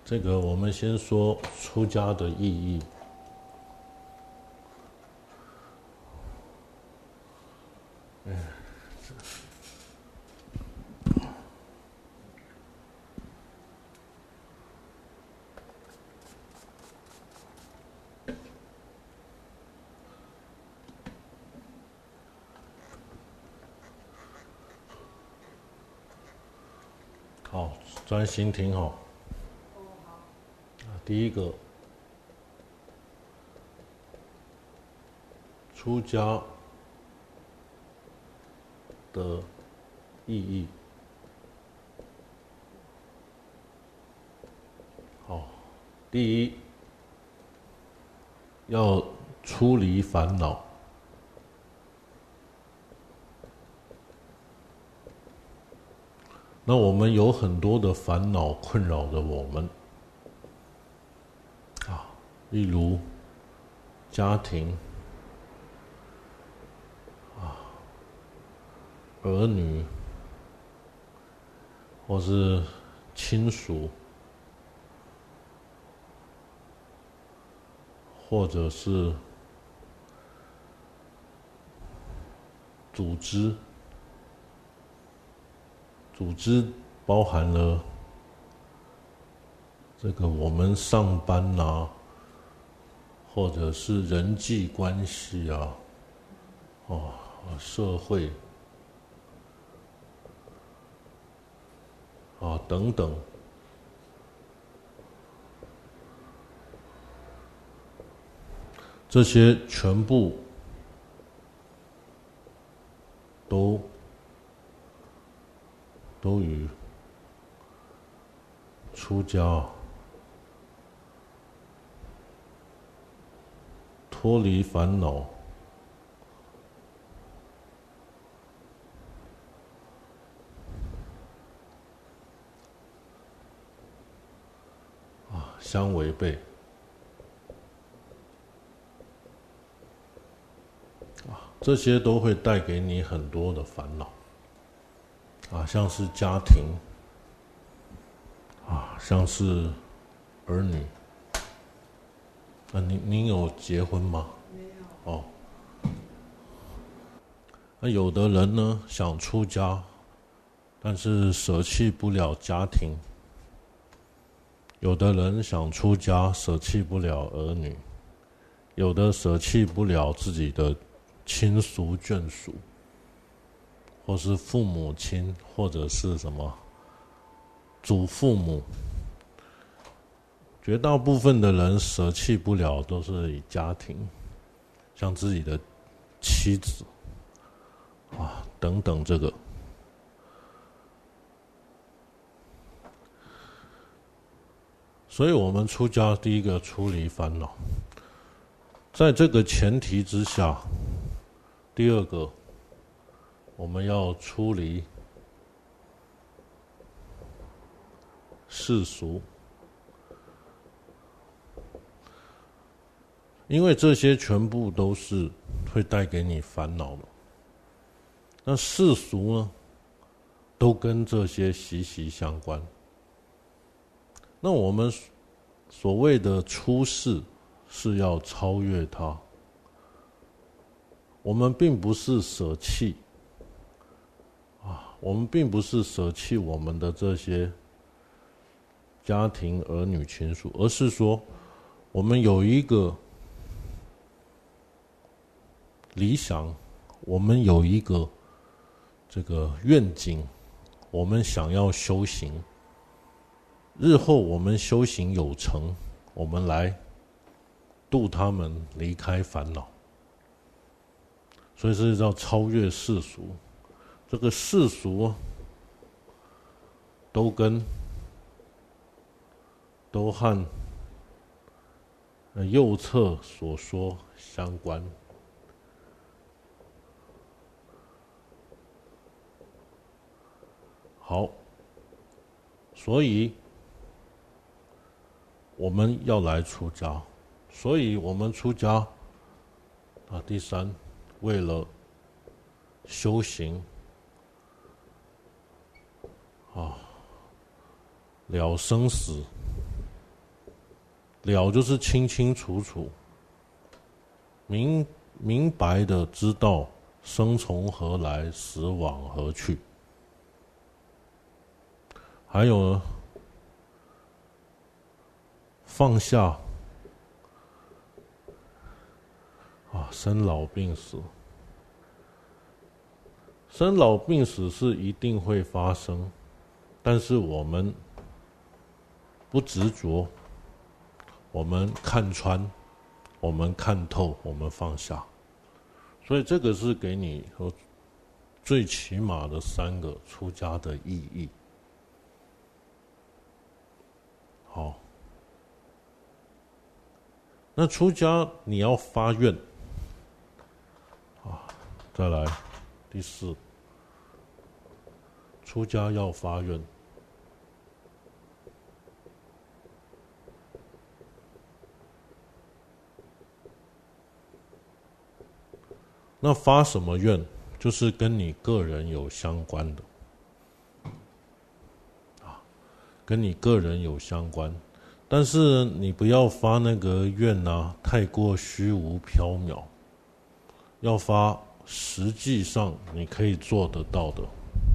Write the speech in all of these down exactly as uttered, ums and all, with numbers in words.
这个我们先说出家的意义。好，专心听好。 哦，好。 第一个，出家的意义。好，第一，要出离烦恼。那我们有很多的烦恼困扰着我们，啊，例如家庭，啊，儿女，或是亲属，或者是组织。组织包含了这个我们上班啊，或者是人际关系啊，哦，社会啊等等，这些全部都都与出家脱离烦恼啊相违背啊，这些都会带给你很多的烦恼啊，像是家庭啊，像是儿女。啊，您您有结婚吗？ 没有。 哦。那有的人呢想出家，但是舍弃不了家庭；有的人想出家，舍弃不了儿女；有的舍弃不了自己的亲属眷属，或是父母亲，或者是什么祖父母。绝大部分的人舍弃不了都是以家庭，像自己的妻子啊等等，这个所以我们出家第一个出离烦恼，在这个前提之下，第二个我们要出离世俗，因为这些全部都是会带给你烦恼的。那世俗呢，都跟这些息息相关。那我们所谓的出世，是要超越它。我们并不是舍弃啊，我们并不是舍弃我们的这些家庭、儿女、亲属，而是说，我们有一个理想，我们有一个这个愿景，我们想要修行。日后我们修行有成，我们来度他们离开烦恼。所以这叫超越世俗。这个世俗都跟都和右侧所说相关。好，所以我们要来出家，所以我们出家啊。第三，为了修行啊，了生死了就是清清楚楚、明明白的知道生从何来，死往何去。还有呢，放下啊，生老病死，生老病死是一定会发生，但是我们不执着，我们看穿，我们看透，我们放下。所以这个是给你最起码的三个出家的意义。好，那出家你要发愿啊，再来第四，出家要发愿。那发什么愿，就是跟你个人有相关的啊，跟你个人有相关。但是你不要发那个愿啊，太过虚无缥缈，要发实际上你可以做得到的，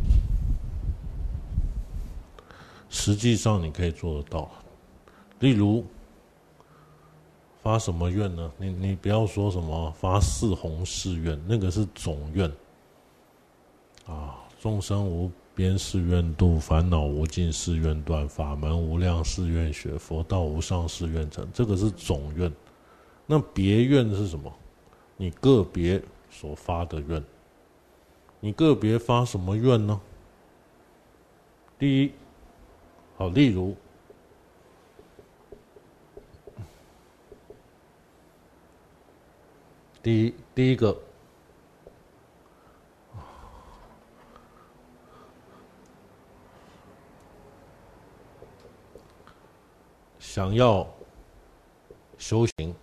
实际上你可以做得到。例如发什么愿呢？你你不要说什么发四弘誓愿，那个是总愿啊，众生无边誓愿度，烦恼无尽誓愿断，法门无量誓愿学，佛道无上誓愿成，这个是总愿。那别愿是什么？你个别所发的愿。你个别发什么愿呢？第一，好，例如第一第一个，想要修行，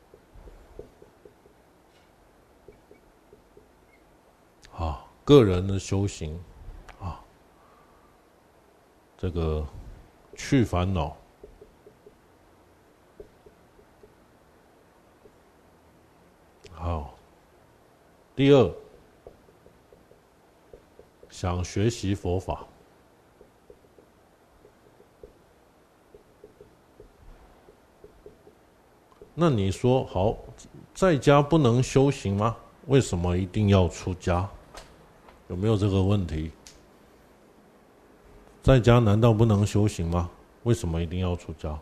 啊，个人的修行，啊，这个去烦恼，好。第二，想学习佛法。那你说好，在家不能修行吗？为什么一定要出家？有没有这个问题？在家难道不能修行吗？为什么一定要出家？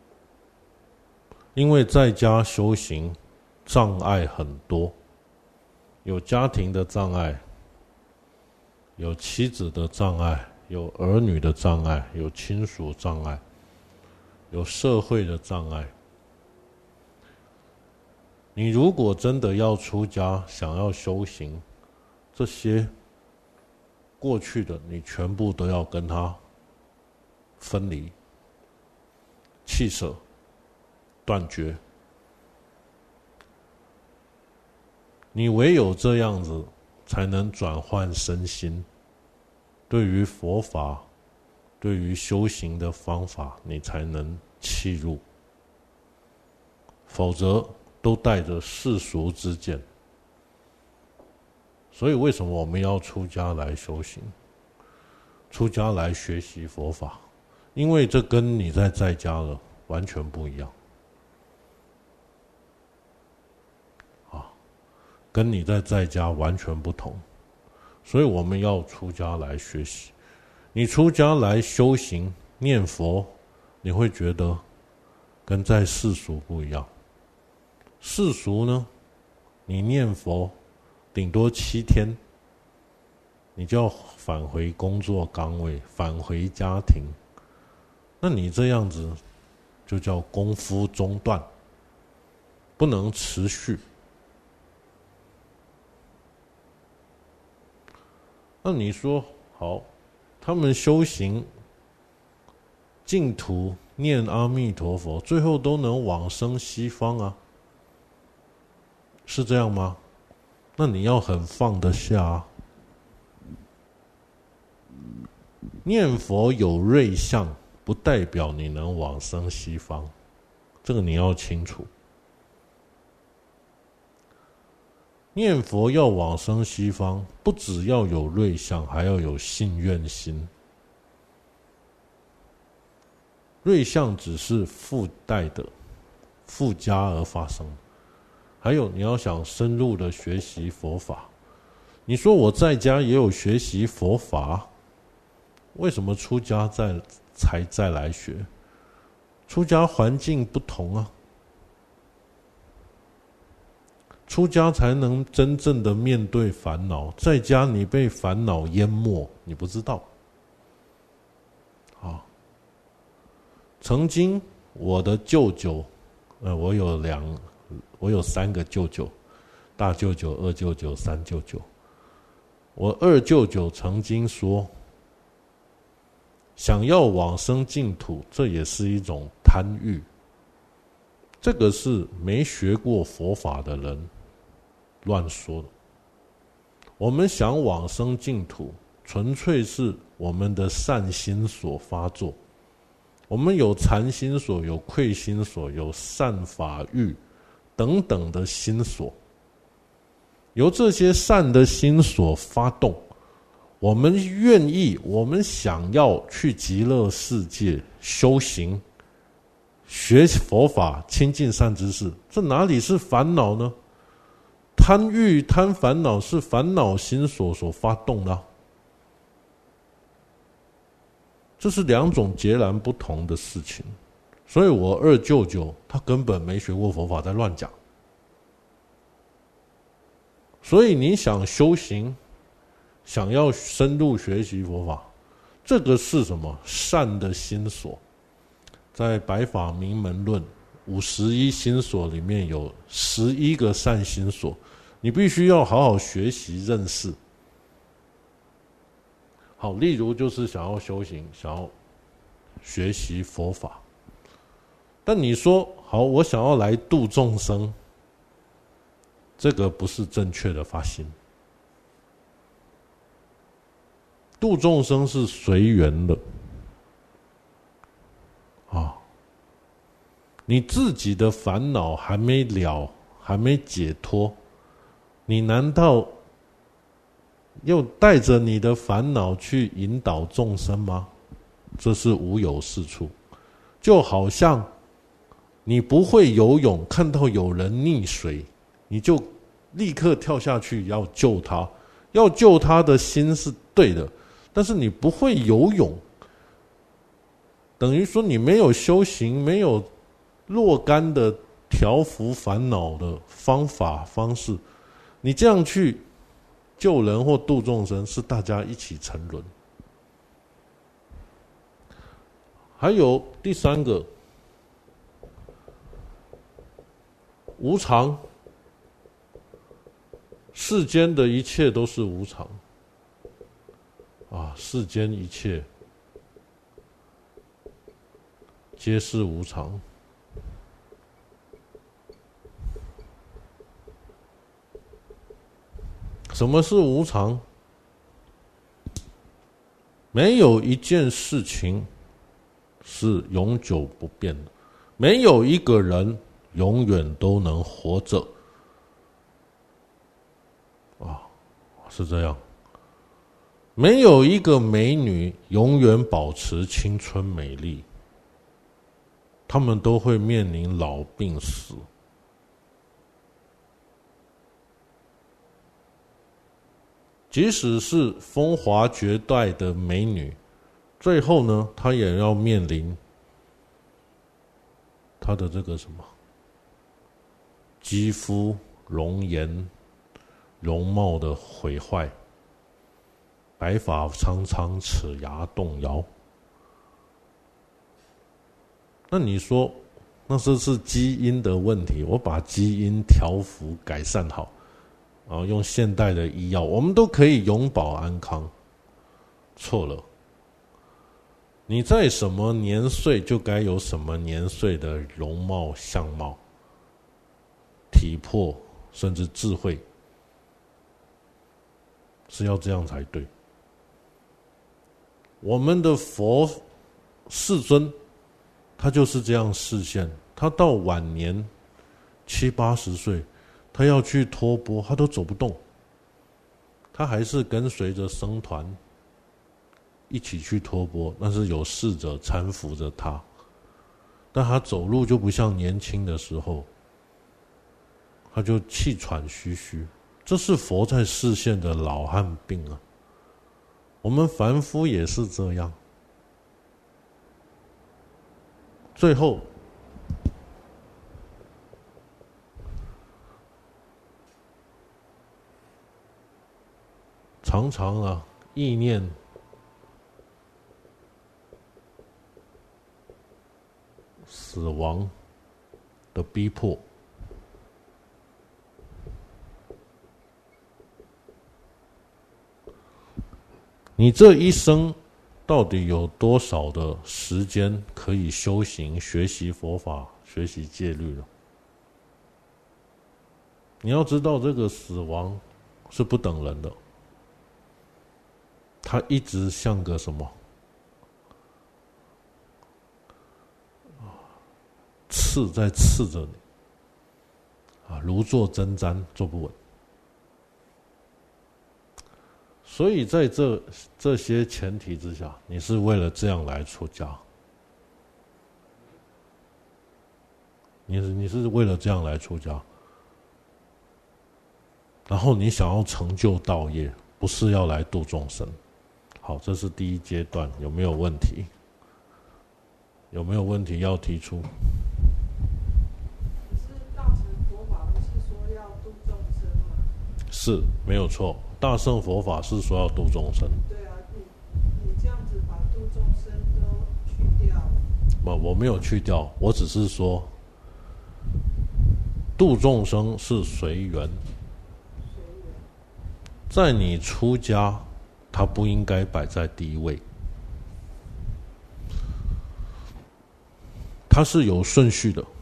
因为在家修行障碍很多，有家庭的障碍，有妻子的障碍，有儿女的障碍，有亲属障碍，有社会的障碍。你如果真的要出家，想要修行，这些过去的你全部都要跟他分离、弃舍、断绝。你唯有这样子，才能转换身心。对于佛法，对于修行的方法，你才能契入。否则都带着世俗之见。所以为什么我们要出家来修行，出家来学习佛法？因为这跟你在在家了完全不一样啊，跟你在在家完全不同。所以我们要出家来学习。你出家来修行念佛，你会觉得跟在世俗不一样。世俗呢，你念佛顶多七天，你就要返回工作岗位，返回家庭。那你这样子就叫功夫中断，不能持续。那你说好，他们修行净土念阿弥陀佛，最后都能往生西方啊，是这样吗？那你要很放得下啊。念佛有瑞相，不代表你能往生西方。 这个你要清楚。念佛要往生西方，不只要有瑞相，还要有信愿心。瑞相只是附带的、附加而发生。还有，你要想深入的学习佛法。你说我在家也有学习佛法，为什么出家再才再来学？出家环境不同啊。出家才能真正的面对烦恼，在家你被烦恼淹没，你不知道。好，曾经我的舅舅，呃，我有两，我有三个舅舅，大舅舅、二舅舅、三舅舅。我二舅舅曾经说，想要往生净土，这也是一种贪欲。这个是没学过佛法的人乱说的。我们想往生净土，纯粹是我们的善心所发作。我们有禅心所，有愧心所，有善法欲等等的心所。由这些善的心所发动，我们愿意，我们想要去极乐世界修行，学佛法，亲近善知识，这哪里是烦恼呢？贪欲、贪烦恼是烦恼心所所发动的啊，这是两种截然不同的事情。所以我二舅舅他根本没学过佛法，在乱讲。所以你想修行，想要深入学习佛法，这个是什么？善的心所。在《百法明门论》五十一心所里面有十一个善心所，你必须要好好学习认识。好，例如就是想要修行，想要学习佛法，但你说好，我想要来度众生，这个不是正确的发心。度众生是随缘的啊，你自己的烦恼还没了，还没解脱，你难道又带着你的烦恼去引导众生吗？这是无有是处。就好像你不会游泳，看到有人溺水，你就立刻跳下去要救他，要救他的心是对的，但是你不会游泳，等于说你没有修行，没有若干的调伏烦恼的方法方式，你这样去救人或度众生，是大家一起沉沦。还有第三个，无常。世间的一切都是无常啊，世间一切皆是无常。什么是无常？没有一件事情是永久不变的，没有一个人永远都能活着啊，是这样。没有一个美女永远保持青春美丽，她们都会面临老病死。即使是风华绝代的美女，最后呢，她也要面临她的这个什么肌肤、容颜、容貌的毁坏，白发苍苍，齿牙动摇。那你说，那这是基因的问题，我把基因调服改善好，然后用现代的医药，我们都可以永保安康。错了，你在什么年岁就该有什么年岁的容貌相貌、体魄，甚至智慧，是要这样才对。我们的佛世尊，他就是这样示现，他他到晚年七八十岁，他要去托钵，他都走不动，他还是跟随着僧团一起去托钵，但是有侍者搀扶着他，但他走路就不像年轻的时候，他就气喘吁吁。这是佛在示现的老和病啊，我们凡夫也是这样。最后常常啊，意念死亡的逼迫，你这一生到底有多少的时间可以修行、学习佛法、学习戒律了？你要知道，这个死亡是不等人的，它一直像个什么刺在刺着你啊，如坐针毡，坐不稳。所以在这这些前提之下，你是为了这样来出家，你是你是为了这样来出家，然后你想要成就道业，不是要来度众生。好，这是第一阶段，有没有问题？有没有问题要提出？ 可是大乘佛法不是说要度众生吗？ 是，没有错。大乘佛法是说要度众生。 对啊，你你这样子把度众生都去掉了。 不，我没有去掉，我只是说，度众生是随缘。 随缘。 在你出家，它不应该摆在第一位，它是有顺序的。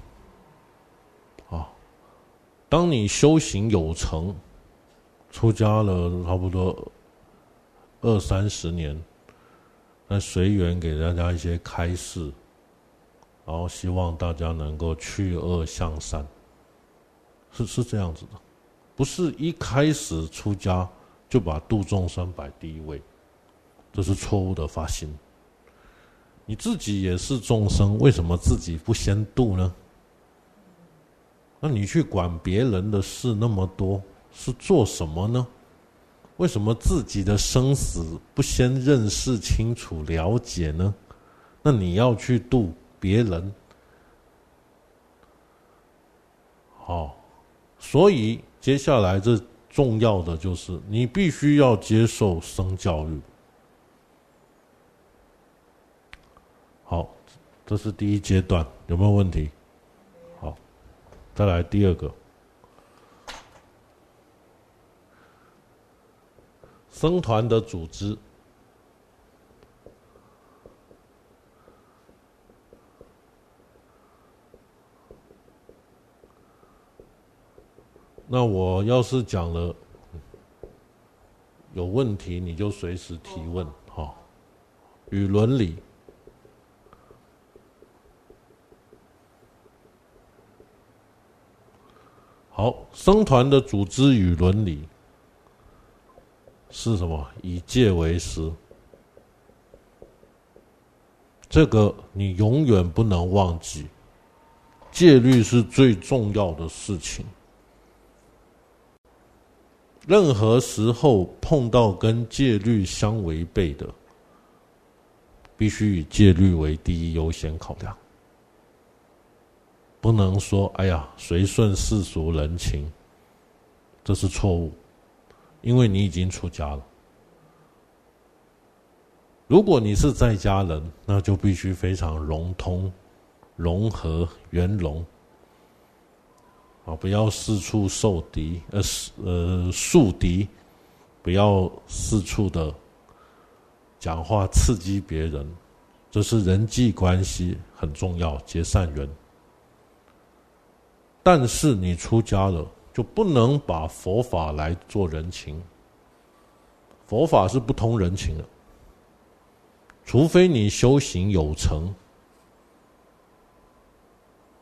啊，当你修行有成，出家了差不多二三十年，那随缘给大家一些开示，然后希望大家能够去恶向善，是是这样子的，不是一开始出家就把度众生摆第一位，这是错误的发心。你自己也是众生，为什么自己不先度呢？那你去管别人的事那么多，是做什么呢？为什么自己的生死不先认识清楚、了解呢？那你要去度别人，好，所以接下来这重要的就是你必须要接受僧教育。好，这是第一阶段，有没有问题？好，再来第二个。僧团的组织，那我要是讲了有问题，你就随时提问。好，与伦理，好，僧团的组织与伦理是什么？以戒为师，这个你永远不能忘记，戒律是最重要的事情。任何时候碰到跟戒律相违背的，必须以戒律为第一优先考量，不能说哎呀随顺世俗人情，这是错误，因为你已经出家了。如果你是在家人，那就必须非常融通、融合、圆融啊，不要四处受敌，呃呃树敌，不要四处的讲话刺激别人，这是人际关系很重要，结善缘。但是你出家了，就不能把佛法来做人情，佛法是不通人情的，除非你修行有成，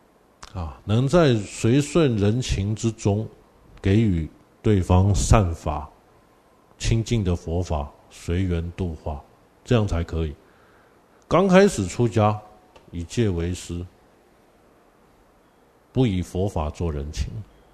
啊，能在随顺人情之中，给予对方善法、清净的佛法，随缘度化，这样才可以。刚开始出家，以戒为师，不以佛法做人情。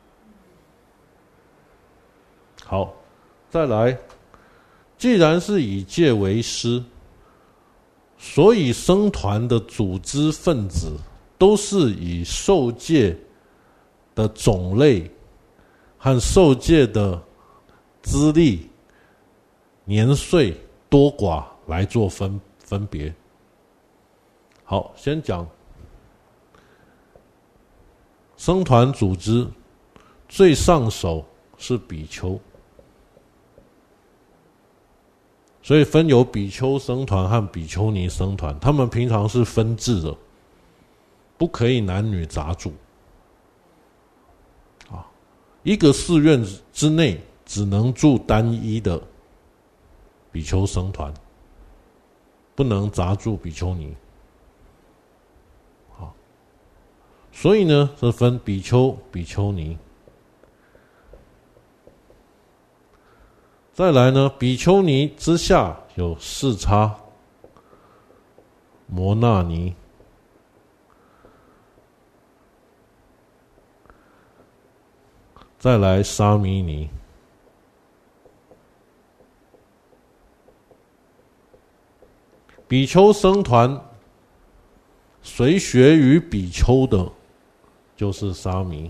好，再来，既然是以戒为师，所以僧团的组织分子都是以受戒的种类和受戒的资历、年岁多寡来做分分别。好，先讲僧团组织，最上手是比丘，所以分有比丘僧团和比丘尼僧团，他们平常是分治的，不可以男女杂住。啊，一个寺院之内只能住单一的比丘僧团，不能杂住比丘尼。好，所以呢，是分比丘、比丘尼。再来呢，比丘尼之下有四叉、摩那尼、再来沙弥尼。比丘僧团随学于比丘的，就是沙弥。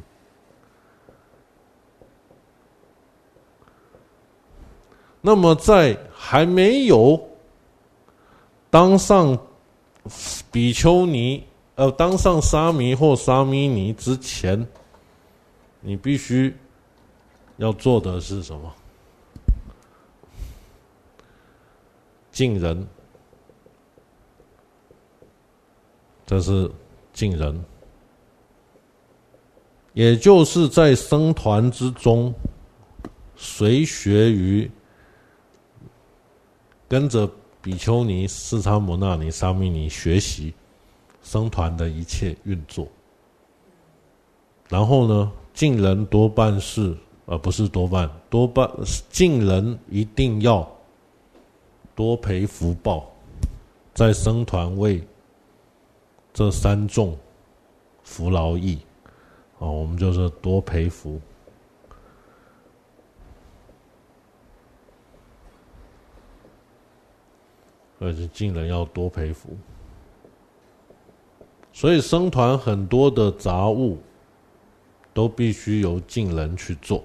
那么在还没有当上比丘尼，呃，当上沙弥或沙弥尼之前，你必须要做的是什么？敬人，这是敬人，也就是在僧团之中随学于跟着比丘尼、四叉摩那尼、沙弥尼学习僧团的一切运作。然后呢，敬人多半是，呃，不是多半，多半敬人一定要多培福报，在僧团为这三众服劳役，啊，我们就是多培福。而且敬人要多培福，所以僧团很多的杂物都必须由敬人去做。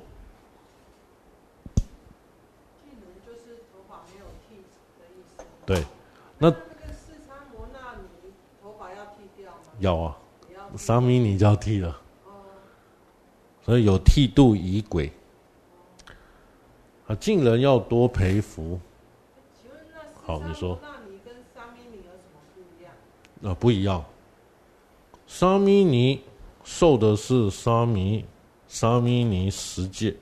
敬人就是头发没有剃的意思。 对， 那那那个四叉摩那尼头发要剃掉吗？ 要啊， 也要剃沙弥尼就要剃了， 哦， 所以有剃度仪轨。啊，敬人要多培福。 请问那好你说四叉摩那尼跟沙弥尼有什么不一样？ 啊，不一样。沙弥尼受的是沙弥沙弥尼十戒，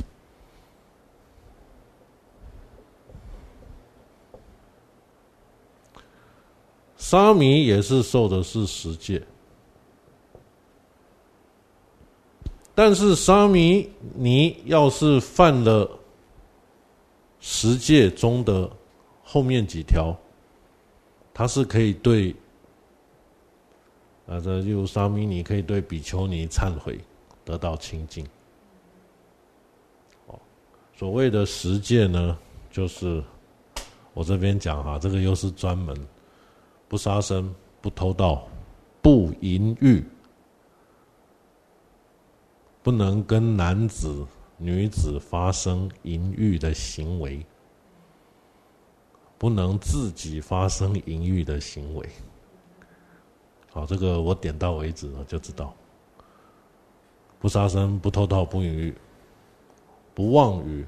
沙弥也是受的是十戒，但是沙弥尼要是犯了十戒中的后面几条，他是可以对啊，这例如沙弥尼可以对比丘尼忏悔，得到清净。哦，所谓的十戒呢，就是我这边讲哈，这个又是专门不杀生、不偷盗、不淫欲，不能跟男子、女子发生淫欲的行为，不能自己发生淫欲的行为。好，这个我点到为止了就知道。不杀生、不偷盗、不淫欲、不妄语。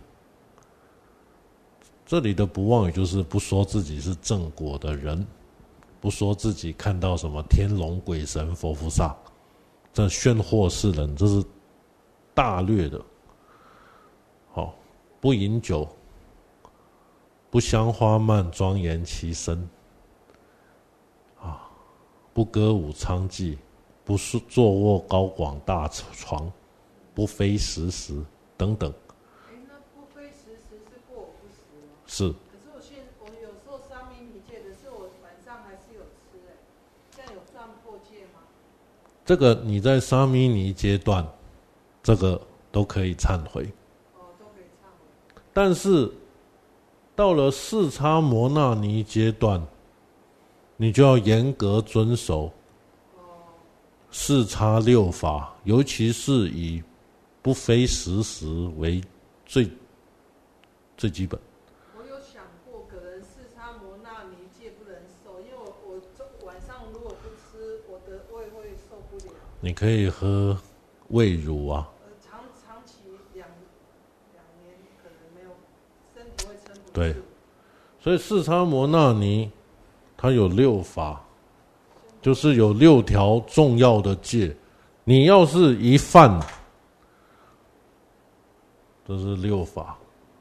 这里的不妄语就是不说自己是正果的人，不说自己看到什么天龙鬼神佛菩萨，这炫惑世人，这是大略的。好，不饮酒，不香花漫庄严其身，啊，不歌舞娼妓， 不是坐卧高广大床，不非时时等等。 哎，那不非时时是过午不食吗？ 是。 可是我现我有时候沙弥尼戒，可是我晚上还是有吃，哎，这样有算破戒吗？ 这个你在沙弥尼阶段，这个都可以忏悔。 哦，都可以忏悔。 但是到了四叉摩那尼阶段，你就要严格遵守四叉六法，尤其是以不非时时为最最基本。 我有想过，可能四叉摩那尼戒不能受，因为我我晚上如果不吃，我的胃会受不了。 你可以喝胃乳啊。 呃，长长期两两年可能没有，身体会撑不住。 对，所以四叉摩那尼它有六法，就是有六条重要的戒。你要是一犯，这是六法。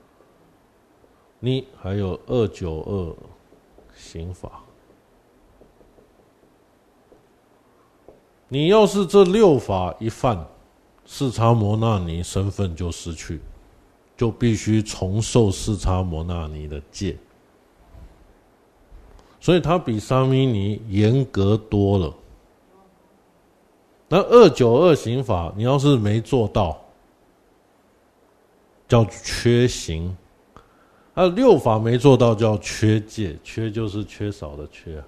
你还有二九二刑法。你要是这六法一犯，四叉摩那尼身份就失去，就必须重受四叉摩那尼的戒。所以它比沙弥尼严格多了。那二九二刑法，你要是没做到，叫缺刑；还有六法没做到，叫缺戒。缺就是缺少的缺，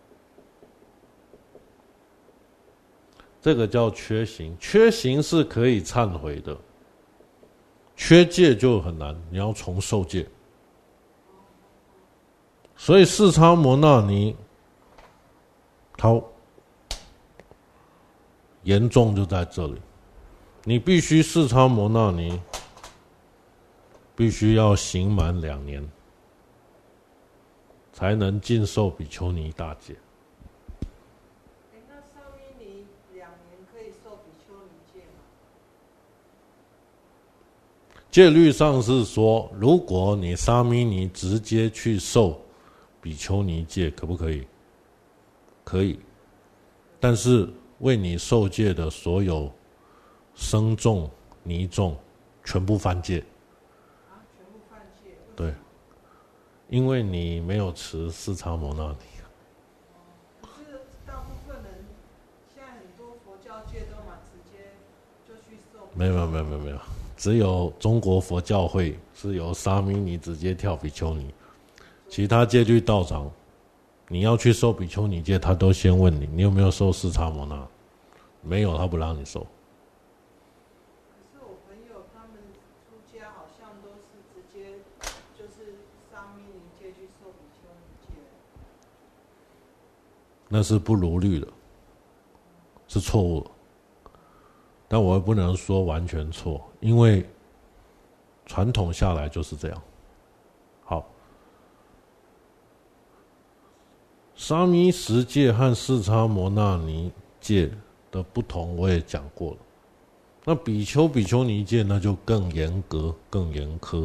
这个叫缺刑。缺刑是可以忏悔的，缺戒就很难，你要重受戒。所以四叉摩那尼，它严重就在这里，你必须四叉摩那尼，必须要行满两年，才能尽受比丘尼大戒。 哎，那沙弥尼两年可以受比丘尼戒吗？ 戒律上是说，如果你沙弥尼直接去受比丘尼戒，可不可以？可以，但是为你受戒的所有僧众、尼众全部犯戒。 啊，全部犯戒？ 对，因为你没有持四叉摩那尼。 可是大部分人现在很多佛教界都嘛直接就去受。 没有没有没有没有，只有中国佛教会是由沙弥尼直接跳比丘尼。其他戒律道场，你要去受比丘尼戒，他都先问你，你有没有受四叉摩那？没有，他不让你受。 可是我朋友他们出家好像都是直接就是沙弥尼戒去受比丘尼戒。 那是不如律的，是错误的。但我也不能说完全错，因为传统下来就是这样。好。沙弥十戒和四叉摩那尼戒的不同，我也讲过了。那比丘、比丘尼戒那就更严格、更严苛、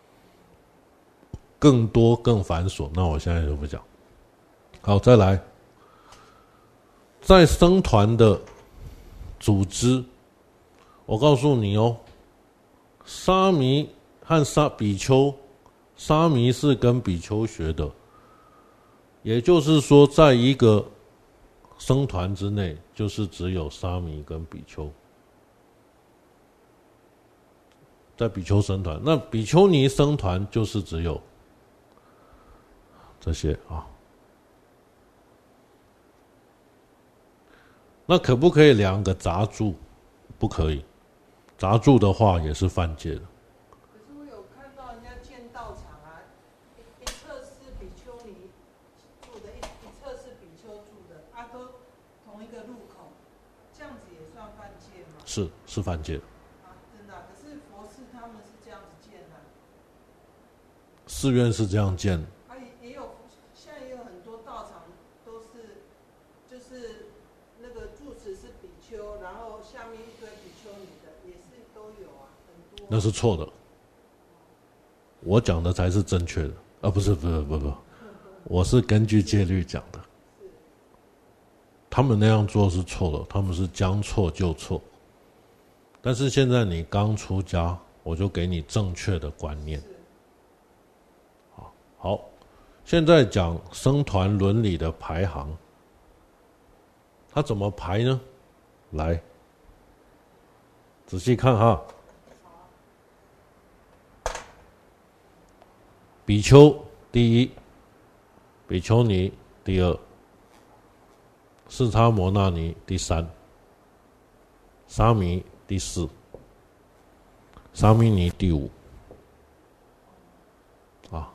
更多、更繁琐。那我现在就不讲。好，再来，在僧团的组织，我告诉你哦，沙弥和沙比丘，沙弥是跟比丘学的。也就是说，在一个僧团之内，就是只有沙弥跟比丘。在比丘僧团，那比丘尼僧团就是只有这些啊。那可不可以两个杂住？不可以，杂住的话也是犯戒的。 可是我有看到人家建道场啊，一一侧是比丘尼住的，一一侧是比丘住的，啊，都同一个路口，这样子也算犯戒吗？ 是是犯戒。 啊，真的啊？可是佛寺他们是这样子建的。 寺院是这样建。 啊，也也有，现在也有很多道场都是，就是那个住持是比丘，然后下面一堆比丘尼的，也是都有啊，很多。 那是错的，我讲的才是正确的啊！不是不是不不，我是根据戒律讲的。 他们那样做是错的，他们是将错就错。但是现在你刚出家，我就给你正确的观念。好，现在讲僧团伦理的排行，它怎么排呢？来，仔细看哈。比丘第一，比丘尼第二，四叉摩那尼第三，沙弥第四，沙弥尼第五。啊，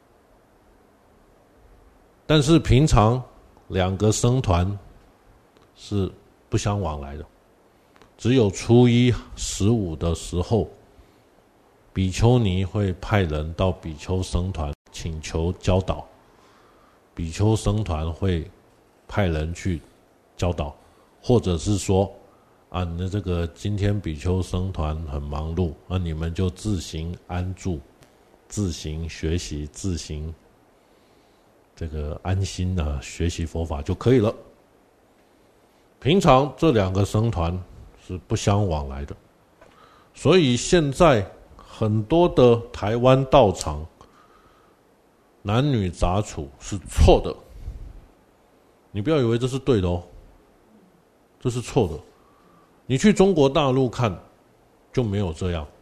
但是平常两个僧团是不相往来的，只有初一十五的时候，比丘尼会派人到比丘僧团请求教导，比丘僧团会派人去教导，或者是说啊，你的这个今天比丘僧团很忙碌，那你们就自行安住，自行学习，自行这个安心啊，学习佛法就可以了。平常这两个僧团是不相往来的，所以现在很多的台湾道场男女杂处是错的，你不要以为这是对的哦，这是错的。你去中国大陆看就没有这样，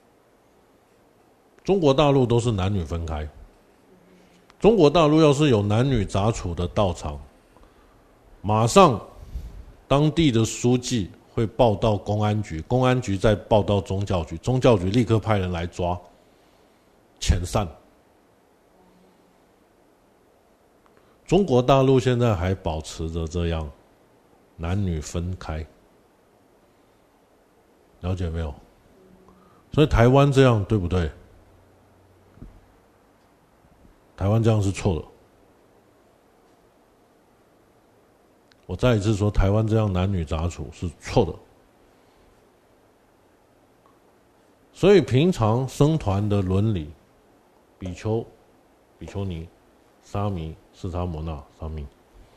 中国大陆都是男女分开。中国大陆要是有男女杂处的道场，马上当地的书记会报到公安局，公安局再报到宗教局，宗教局立刻派人来抓，遣散。中国大陆现在还保持着这样男女分开，了解没有？所以台湾这样对不对？台湾这样是错的。我再一次说，台湾这样男女杂处是错的。所以平常僧团的伦理，比丘、比丘尼、沙弥、四叉摩那、沙弥。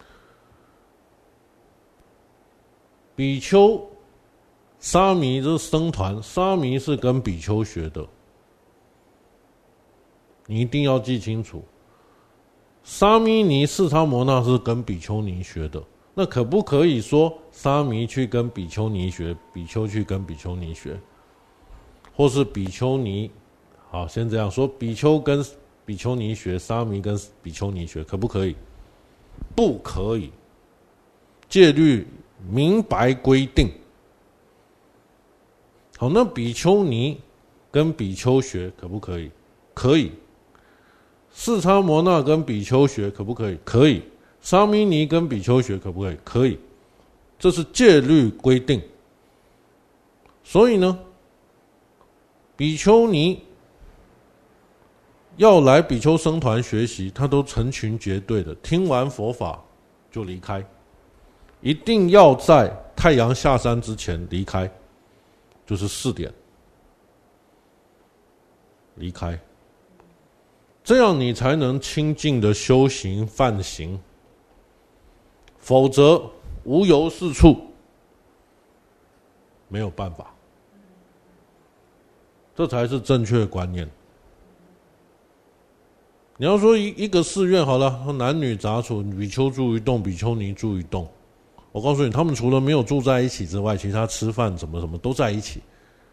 比丘、沙弥这是僧团，沙弥是跟比丘学的，你一定要记清楚。沙弥尼、四叉摩那是跟比丘尼学的，那可不可以说沙弥去跟比丘尼学，比丘去跟比丘尼学，或是比丘尼，好，先这样说，比丘跟比丘尼学，沙弥跟比丘尼学，可不可以？不可以。戒律明白规定。好，那比丘尼跟比丘学可不可以？可以。四叉摩那跟比丘学可不可以？可以。沙弥尼跟比丘学可不可以？可以。这是戒律规定。所以呢，比丘尼要来比丘僧团学习，他都成群结队的，听完佛法就离开，一定要在太阳下山之前离开，就是四点离开，这样你才能清净的修行犯行，否则无由是处，没有办法。这才是正确的观念。你要说一一个寺院好了，男女杂处，比丘住一栋，比丘尼住一栋，我告诉你，他们除了没有住在一起之外，其他吃饭什么什么都在一起。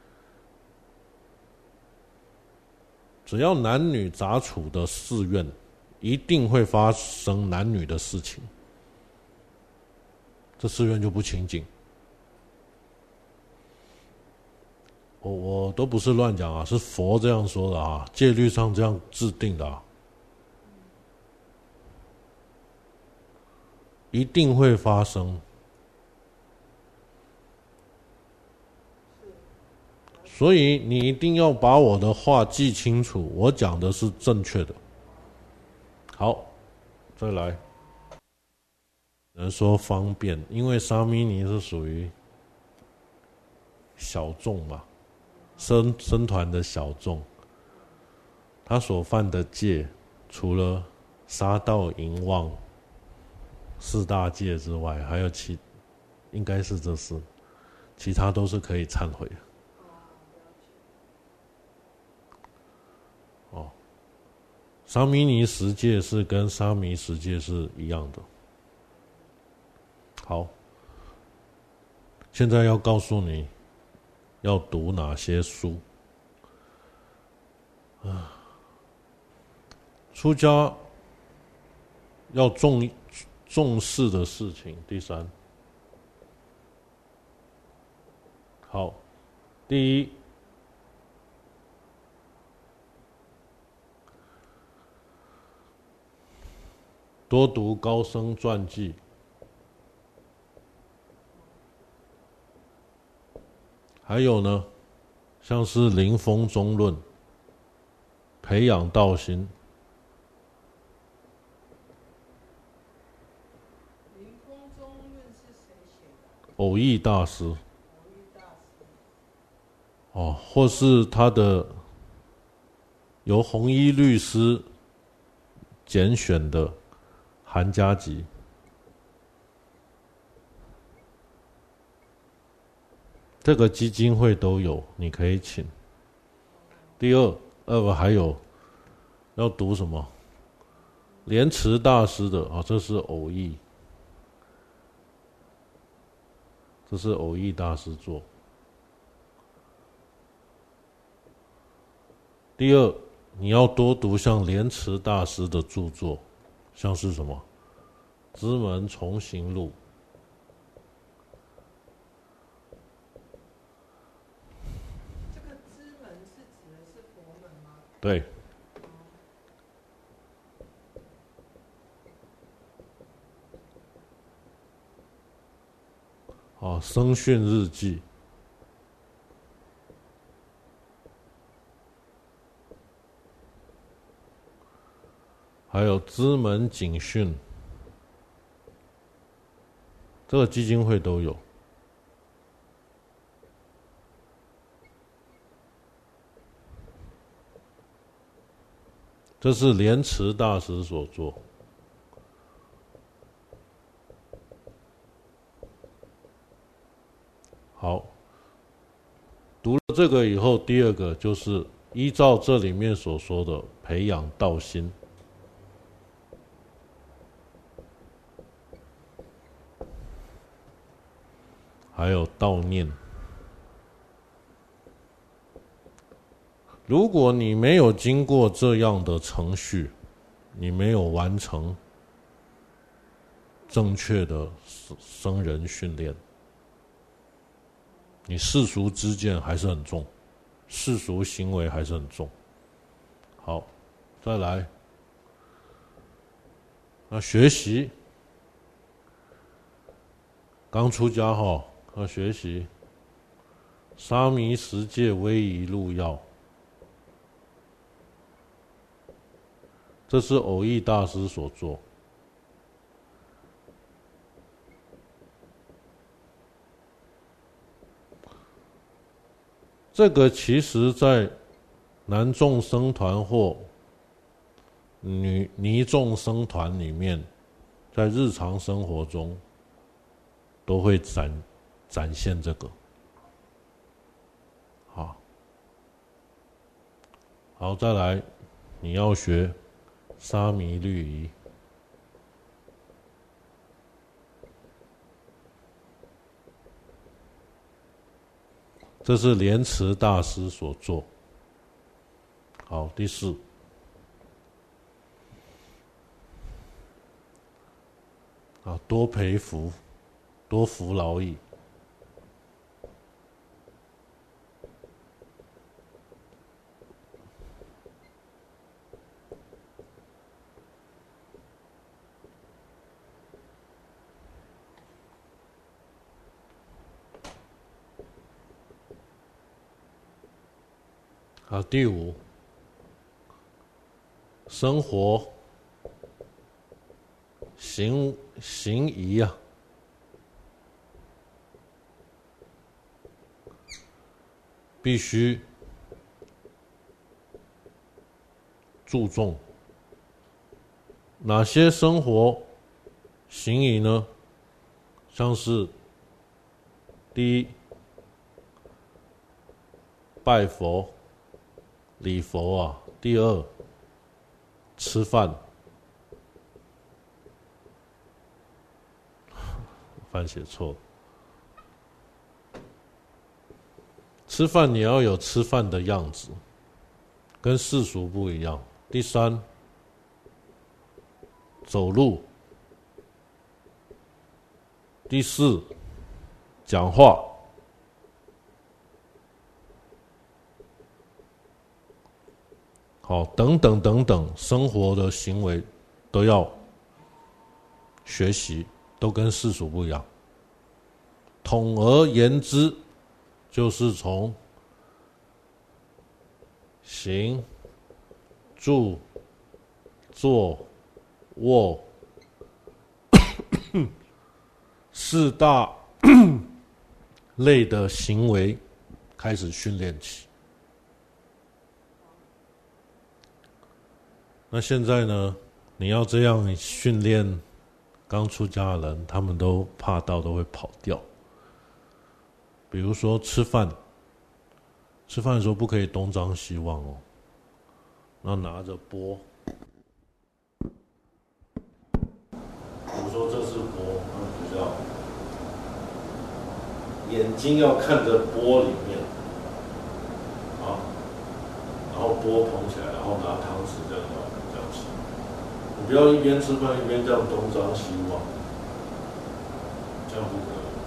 只要男女杂处的寺院，一定会发生男女的事情，这寺院就不清净。我我都不是乱讲啊，是佛这样说的啊，戒律上这样制定的啊，一定会发生。所以你一定要把我的话记清楚，我讲的是正确的。好，再来。有人说方便，因为沙弥尼是属于小众嘛，僧僧团的小众，他所犯的戒，除了杀盗淫妄四大戒之外，还有其应该是这四，其他都是可以忏悔的。哦，沙弥尼十戒是跟沙弥十戒是一样的。好，现在要告诉你要读哪些书。啊，出家要重重视的事情，第三，好，第一，多读高僧传记，还有呢，像是《临风中论》，培养道心。 临风中论是谁写的？ 偶益大师。 偶益大师。 哦，或是他的由弘一律师拣选的韩家集。这个基金会都有，你可以请。第二，二个还有要读什么？莲池大师的啊、哦，这是偶益，这是偶益大师作。第二，你要多读像莲池大师的著作，像是什么《知门重行录》。 这个知门是指的是佛门吗？ 对。哦，僧训日记。还有知门警训，这个基金会都有。这是莲池大师所做。好，读了这个以后，第二个就是依照这里面所说的培养道心。还有悼念。如果你没有经过这样的程序，你没有完成正确的僧人训练，你世俗之见还是很重，世俗行为还是很重。好，再来，那学习，刚出家哈。要学习沙弥十戒威仪录要，这是偶益大师所做。这个其实在男众僧团或女尼众僧团里面，在日常生活中都会展展现这个。好，好，再来，你要学沙弥律仪。这是莲池大师所做。好，第四，啊，多培福，多服劳役。好，第五，生活行行仪啊，必须注重哪些生活行仪呢，像是第一，拜佛、礼佛啊；第二，吃饭，饭写错了。吃饭你要有吃饭的样子，跟世俗不一样。第三，走路。第四，讲话。好，等等等等，生活的行为都要学习，都跟世俗不一样。统而言之，就是从行、住、坐、卧四大类的行为开始训练起。那现在呢，你要这样训练刚出家的人，他们都怕到都会跑掉。比如说吃饭，吃饭的时候不可以东张西望哦，那拿着钵，比如说这是钵，那比较眼睛要看着钵里面，啊，然后钵捧起来，然后拿汤匙这样这样吃。你不要一边吃饭一边这样东张西望，这样不可以。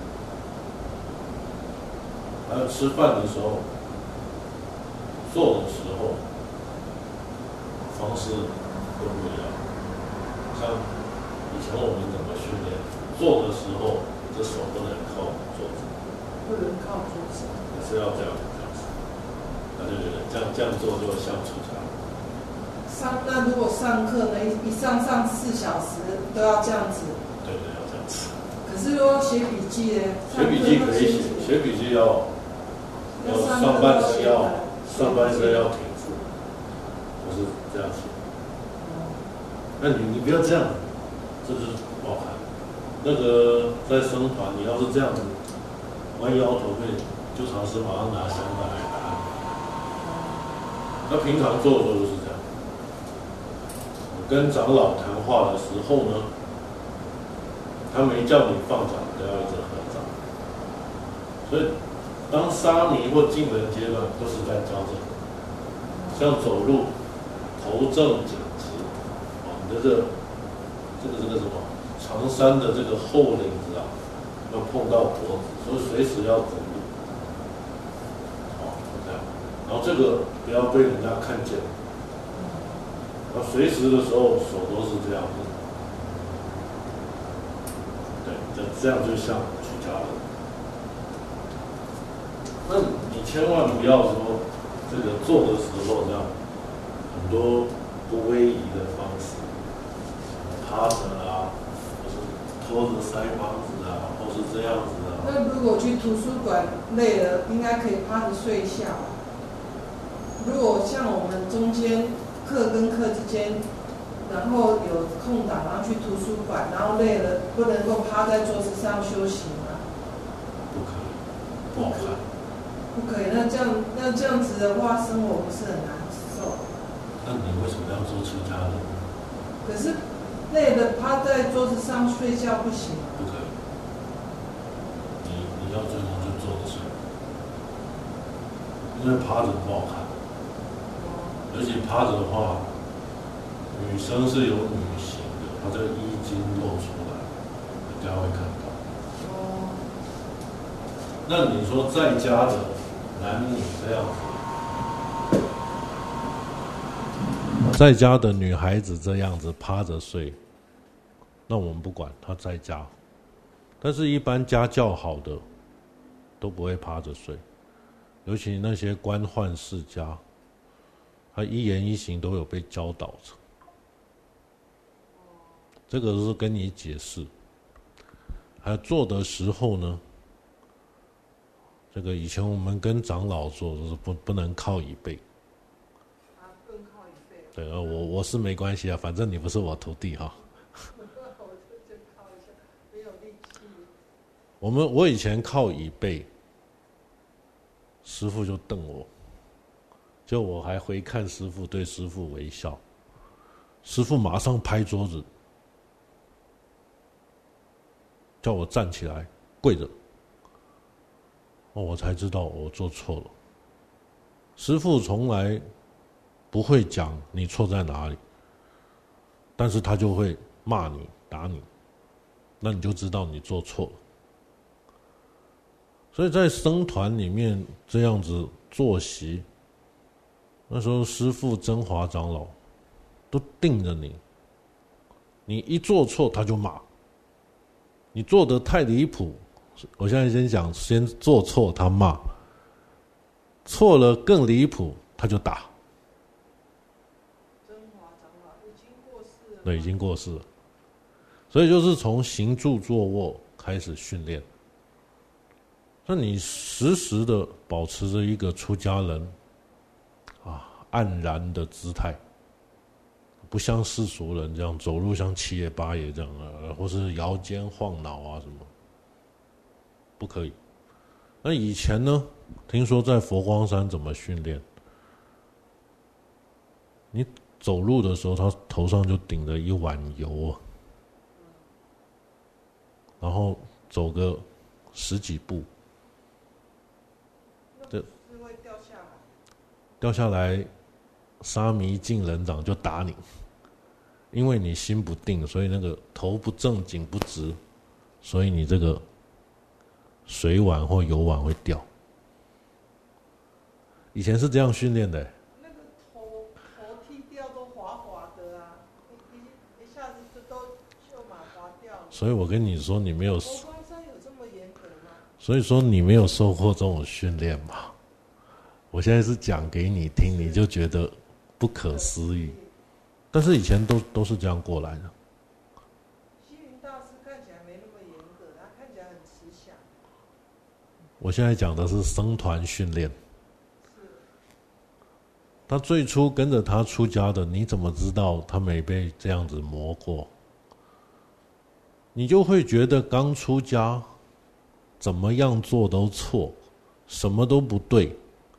还有吃饭的时候，做的时候，方式都不一样。像以前我们怎么训练？做的时候，你的手不能靠桌子， 不能靠桌子， 也是要这样这样子。他就觉得这样这样做就像出家。 上那如果上课呢，一上上四小时都要这样子。 对对，要这样子。 可是如果写笔记呢？ 写笔记可以写，写笔记要。要上半身要上半身要挺住，不是这样写。那你你不要这样，这就是不好看。那个在僧团，你要是这样子弯腰驼背，就常是马上拿香板来打。那平常做的时候就是这样。跟长老谈话的时候呢，他没叫你放掌，都要一直合掌。所以。当沙弥或进人阶段，都是在教这个，像走路，头正颈直，啊，你的这个这个这个什么长衫的这个后领子啊，要碰到脖子，所以随时要走路，好，这样，然后这个不要被人家看见，然后随时的时候手都是这样子，对，这这样就像出家人。那你千万不要说这个做的时候这样很多不威仪的方式，趴着啊，或是拖着腮帮子啊，或是这样子啊。 那如果去图书馆累了，应该可以趴着睡一下。如果像我们中间课跟课之间，然后有空档，然后去图书馆，然后累了，不能够趴在桌子上休息吗？ 不可以，不好看。 不可以，那这样那这样子的话，生活不是很难受。 那你为什么要做出家人？ 可是累了趴在桌子上睡觉不行吗？ 不可以。你你要最后就坐着睡，因为趴着不好看。而且趴着的话，女生是有女形的，她这个衣襟露出来，人家会看到。 哦。 那你说在家的男女这样子，在家的女孩子这样子趴着睡，那我们不管，她在家。但是，一般家教好的都不会趴着睡，尤其那些官宦世家，他一言一行都有被教导着。这个是跟你解释。还有做的时候呢？这个以前我们跟长老做，就是不不能靠椅背。 啊，不能靠椅背。 对，我我是没关系啊，反正你不是我徒弟哈。 我就就靠一下。 我们我以前靠椅背，师父就瞪我，就我还回看师父，对师父微笑，师父马上拍桌子，叫我站起来跪着。哦，我才知道我做错了。师父从来不会讲你错在哪里，但是他就会骂你打你，那你就知道你做错了。所以在僧团里面这样子坐席，那时候师父真华长老都盯着你，你一做错他就骂，你做得太离谱，我现在先讲，先做错他骂，错了更离谱他就打。 真华长老已经过世了。 对，已经过世了。所以就是从行住坐卧开始训练。那你时时的保持着一个出家人啊黯然的姿态，不像世俗人这样走路像七爷八爷这样啊，或是摇肩晃脑啊什么，不可以。那以前呢，听说在佛光山怎么训练？你走路的时候，他头上就顶着一碗油啊，然后走个十几步。 是会掉下来， 掉下来，沙弥进人掌就打你，因为你心不定，所以那个头不正颈不直，所以你这个水碗或油碗会掉。以前是这样训练的、欸， 那个头头剃掉都滑滑的啊，一一一下子就都就马滑掉了。 所以我跟你说，你没有， 佛光山有这么严格吗？ 所以说你没有受过这种训练嘛？我现在是讲给你听，你就觉得不可思议，但是以前都都是这样过来的。 星云大师看起来没那么严格，他看起来很慈祥。 我现在讲的是僧团训练。他最初跟着他出家的，你怎么知道他没被这样子磨过？你就会觉得刚出家，怎么样做都错，什么都不对。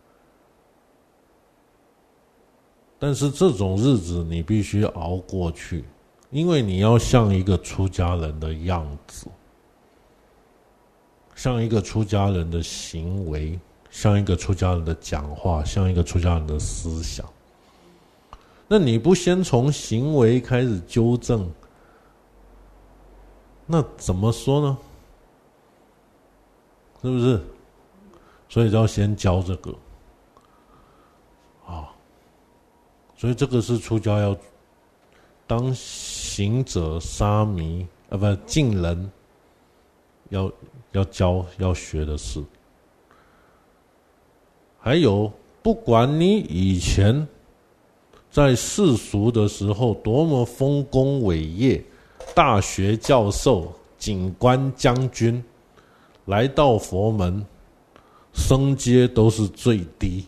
但是这种日子你必须熬过去，因为你要像一个出家人的样子，像一个出家人的行为，像一个出家人的讲话，像一个出家人的思想。那你不先从行为开始纠正，那怎么说呢？是不是？所以就要先教这个啊。所以这个是出家要当行者、沙弥啊，不近人要要教要学的事。还有，不管你以前在世俗的时候多么丰功伟业，大学教授、警官、将军，来到佛门，升阶都是最低。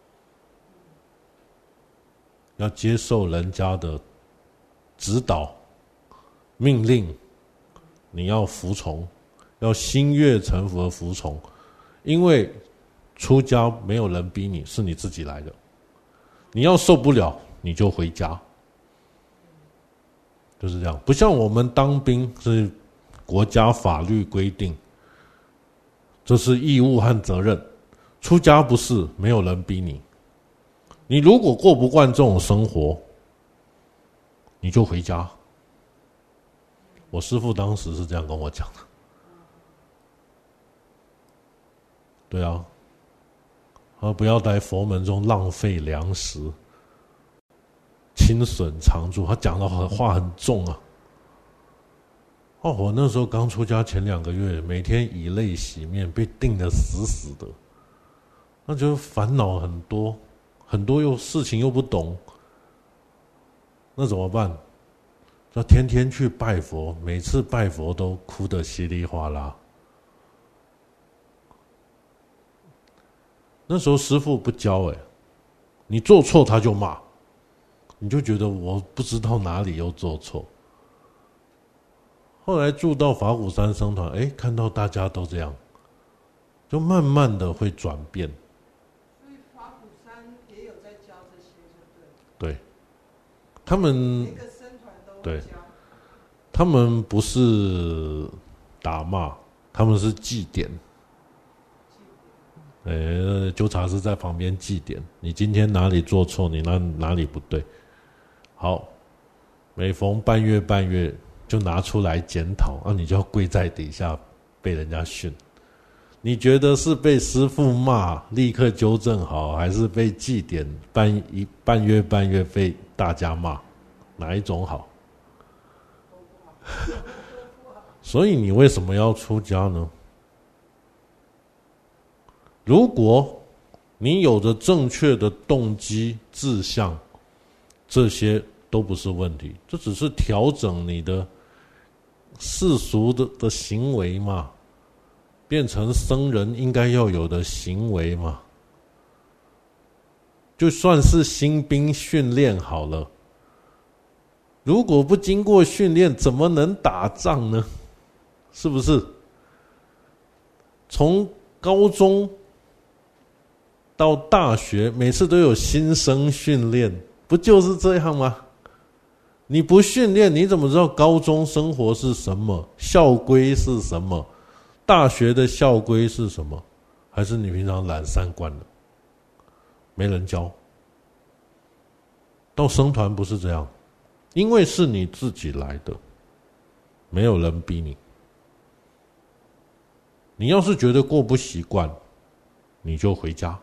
要接受人家的指导、命令，你要服从，要心悦诚服的服从，因为出家没有人逼你，是你自己来的。你要受不了，你就回家，就是这样。不像我们当兵是国家法律规定，这是义务和责任。出家不是，没有人逼你。你如果过不惯这种生活，你就回家。我师父当时是这样跟我讲的。对啊，他不要在佛门中浪费粮食，轻损常住。他讲的话很重啊。哦，我那时候刚出家前两个月，每天以泪洗面，被定得死死的，那就烦恼很多。很多又事情又不懂，那怎么办？要天天去拜佛，每次拜佛都哭得稀里哗啦。那时候师父不教哎，你做错他就骂，你就觉得我不知道哪里又做错。 后来住到法鼓山僧团，哎，看到大家都这样，就慢慢的会转变。 所以法鼓山也有在教这些，就对。 对，他们每个僧团都会教。 他们不是打骂，他们是祭典。呃，纠察是在旁边祭点，你今天哪里做错，你哪哪里不对。好，每逢半月半月就拿出来检讨，啊，你就要跪在底下被人家训。你觉得是被师父骂立刻纠正好，还是被祭点半一半月半月被大家骂，哪一种好？所以你为什么要出家呢？如果你有着正确的动机志向，这些都不是问题，这只是调整你的世俗 的, 的行为嘛，变成僧人应该要有的行为嘛。就算是新兵训练好了，如果不经过训练，怎么能打仗呢？是不是？从高中到大学，每次都有新生训练，不就是这样吗？你不训练，你怎么知道高中生活是什么？校规是什么？大学的校规是什么？还是你平常懒散惯了，没人教？到僧团不是这样，因为是你自己来的，没有人逼你。你要是觉得过不习惯，你就回家。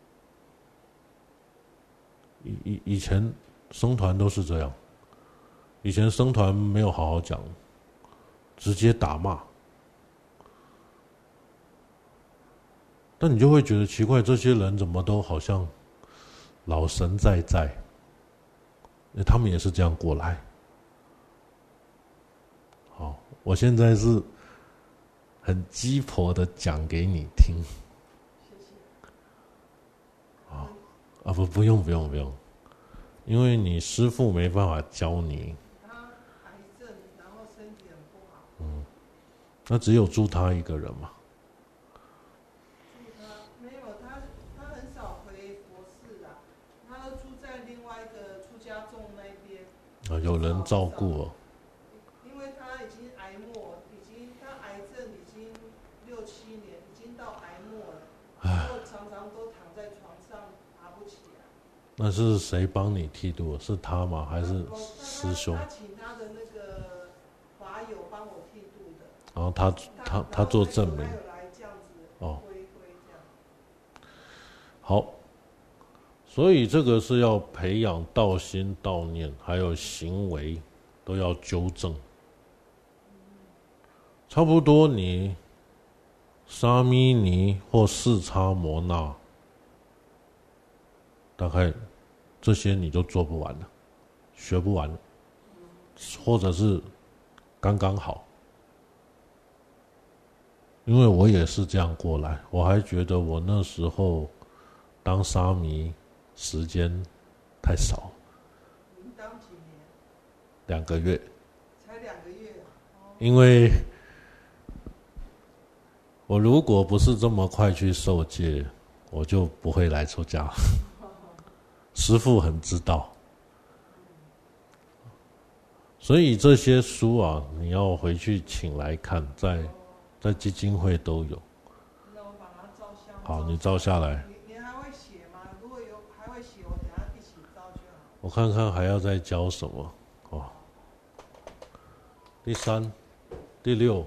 以以前僧团都是这样，以前僧团没有好好讲，直接打骂，但你就会觉得奇怪，这些人怎么都好像老神在在，他们也是这样过来。好，我现在是很鸡婆的讲给你听。啊不不用不用不用，因为你师父没办法教你。 他癌症，然后身体很不好。 嗯，那只有住他一个人嘛。 住他没有他，他很少回佛寺啦，他都住在另外一个出家众那边。 啊，有人照顾哦。 因为他已经癌末，已经他癌症已经六七年，已经到癌末了，然后常常都躺在床上。 那是谁帮你剃度？是他吗？还是师兄？ 他请他的那个法友帮我剃度的。 然后他他他做证明。 他有来这样子哦， 挥挥这样。 好，所以这个是要培养道心、道念，还有行为都要纠正。差不多你沙弥尼或四叉摩那，大概这些你就做不完了，学不完了，或者是刚刚好。因为我也是这样过来，我还觉得我那时候当沙弥时间太少。 您当几年？ 两个月。 才两个月、哦、 因为我如果不是这么快去受戒，我就不会来出家。师父很知道，所以这些书啊，你要回去请来看，在在基金会都有。 那我把它照相。 好，你照下来。 你你还会写吗？如果有还会写，我等下一起照就好。 我看看还要再教什么哦。第三、第六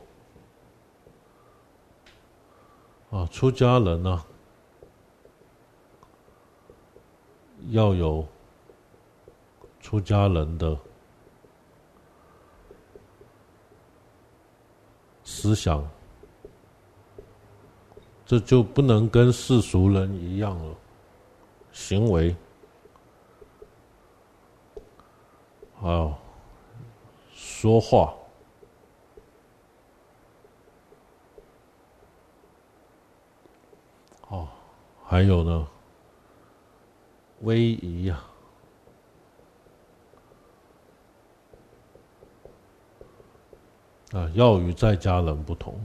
啊，出家人呢、啊，要有出家人的思想，这就不能跟世俗人一样了。行为，还有说话，哦，还有呢，威仪呀、啊。 啊，要与在家人不同。